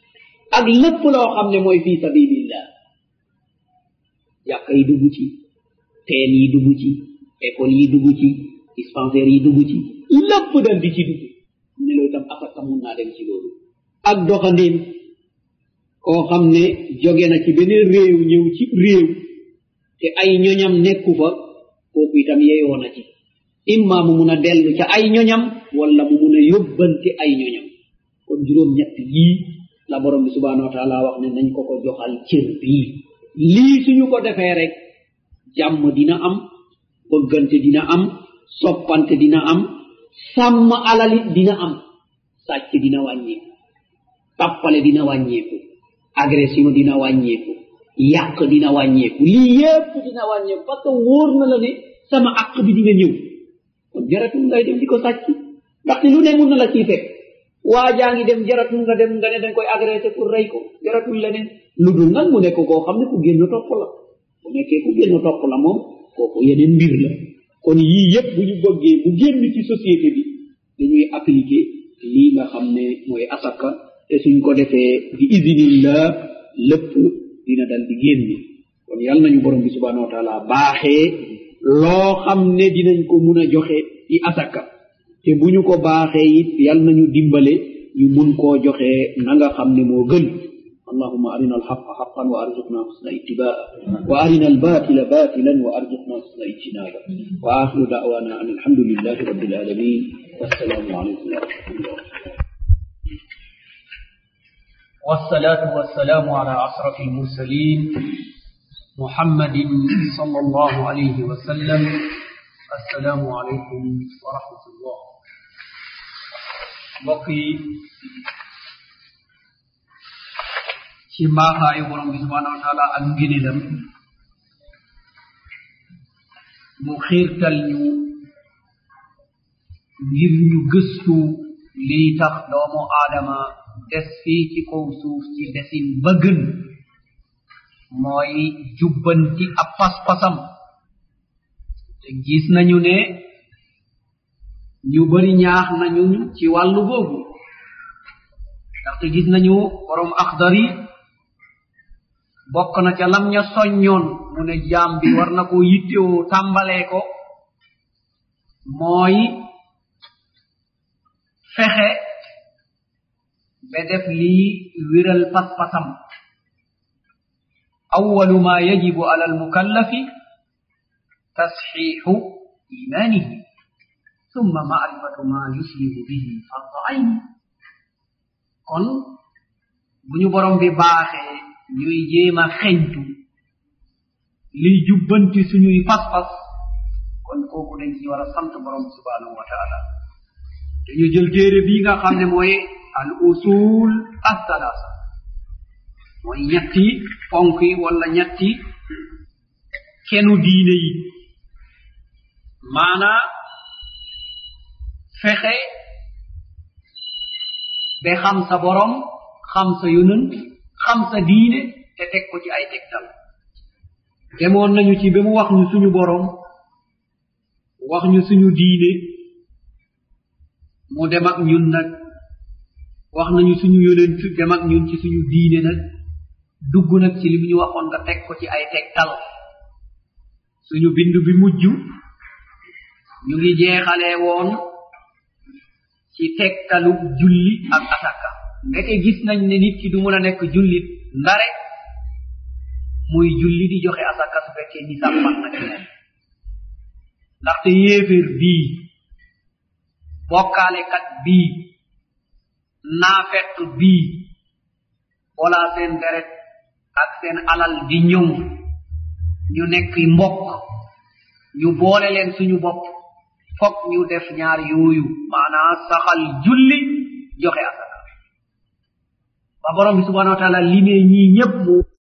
ak lépp loo xam ne mooy fi sabilillah jàkka yi dugg ci teen yi dugg ci école yi dugg ci dispensaire yi dugg ci lépp dal di ci dugg ne loolu itam asaka mun naa dem ci loolu ak doxandéem koo xam ne jóge na ci beneen réew ñëw ci réew te ay ñoñam nekku fa kooku itam yeyoo na ci imma mu mun a dellu ca ay ñoñam wala mu mun a yóbbante ay ñoñam kon juróom ñett yii la borom bi subhanahu wa taala wax ne nañ ko ko joxal cër bii lii suñu ko defee rek jàmm dina am bëggante dina am soppante dina am sàmm alalit dina am sàcc dina wàññeeku tappale dina wàññeeku agression dina wàññeeku yàq dina wàññeeku lii yépp dina wàññeeku parce que wóor na la ne sama àq bi dina ñëw kon jaratul ngay dem di ko sàcc ndaxte lu ne mun na la ciy fekk waa jaa ngi dem jaratul nga dem nga ne dañ koy agressé pour rey ko jaratul leneen lu dul nag mu nekk koo xam ne ku génn topp la bu nekkee ku génn topp la moom kooku yeneen mbir la kon yii yépp bu ñu bëggee bu génn ci société bi dañuy appliquer lii nga xam ne mooy asaka te suñ ko defee bi izinillah lépp dina dal di génne kon yàlla nañu borom bi subhanahu wa taala baaxee loo xam ne dinañ ko mun a joxe ci asaka te bu ñu ko baaxee it yàlla nañu dimbale ñu mun koo joxe na nga xam ne moo gën اللهم أرنا الحق حقا وأرزقنا حسن اتباعه وأرنا الباطل باطلا وأرزقنا حسن اجتنابه وآخر دعوانا أن الحمد لله رب العالمين والسلام عليكم ورحمة الله والصلاة والسلام على أشرف المرسلين محمد صلى الله عليه وسلم السلام عليكم ورحمة الله بقي ci mbaaxaayu borom bi subhanahu wa taala ak ngëneelam mu xiirtal ñu ngir ñu gëstu lii tax doomu aadama des fii ci kaw suuf ci desin ba gën mooy jubbanti ab pas-pasam te gis nañu ne ñu bari ñaax nañu ci wàllu boobu ndaxte gis nañu borom Axdari bokk na ca lam ña soññoon mu ne jaam bi war na koo yittewoo tàmbalee ko mooy fexe ba def lii wiral pas-pasam awalu ma yajibu ala almukallafi tasxiixu imaanihi summa maarifatu ma yuslihu bihi fardu ayni kon bu ñu borom bi baaxee ñuy jéema xeñtu liy jubbanti suñuy pas-pas kon kooku dañ ci war a sant borom subhanahu wa taala dañu jël téere bii nga xam ne mooy al usul as-salasa mooy ñetti ponk yi wala ñetti kenu diine yi maana fexe ba xam sa borom xam sa yonent xam sa diine te teg ko ci ay tegtal demoon nañu ci ba mu wax ñu suñu borom wax ñu suñu diine mu dem ak ñun nag wax nañu suñu yonent dem ak ñun ci suñu diine nag dugg nag ci li mu ñu waxoon nga teg ko ci ay tegtal suñu bind bi mujj ñu ngi jeexalee woon ci tegtalu julli ak asaka ndeke gis nañ ne nit ki du mën a nekk jullit ndare muy julli di joxe asaka su fekkee ni sàmmat na ci moom ndaxte yéeféer bii bokkaalekat bii naafett bii wala seen deret ak seen alal di ñëw ñu nekk mbokk ñu boole leen suñu bopp fokk ñu def ñaar yooyu maanaa saxal julli joxe asaka ba borom bi subhanahu wa taala limee ñii ñépp mu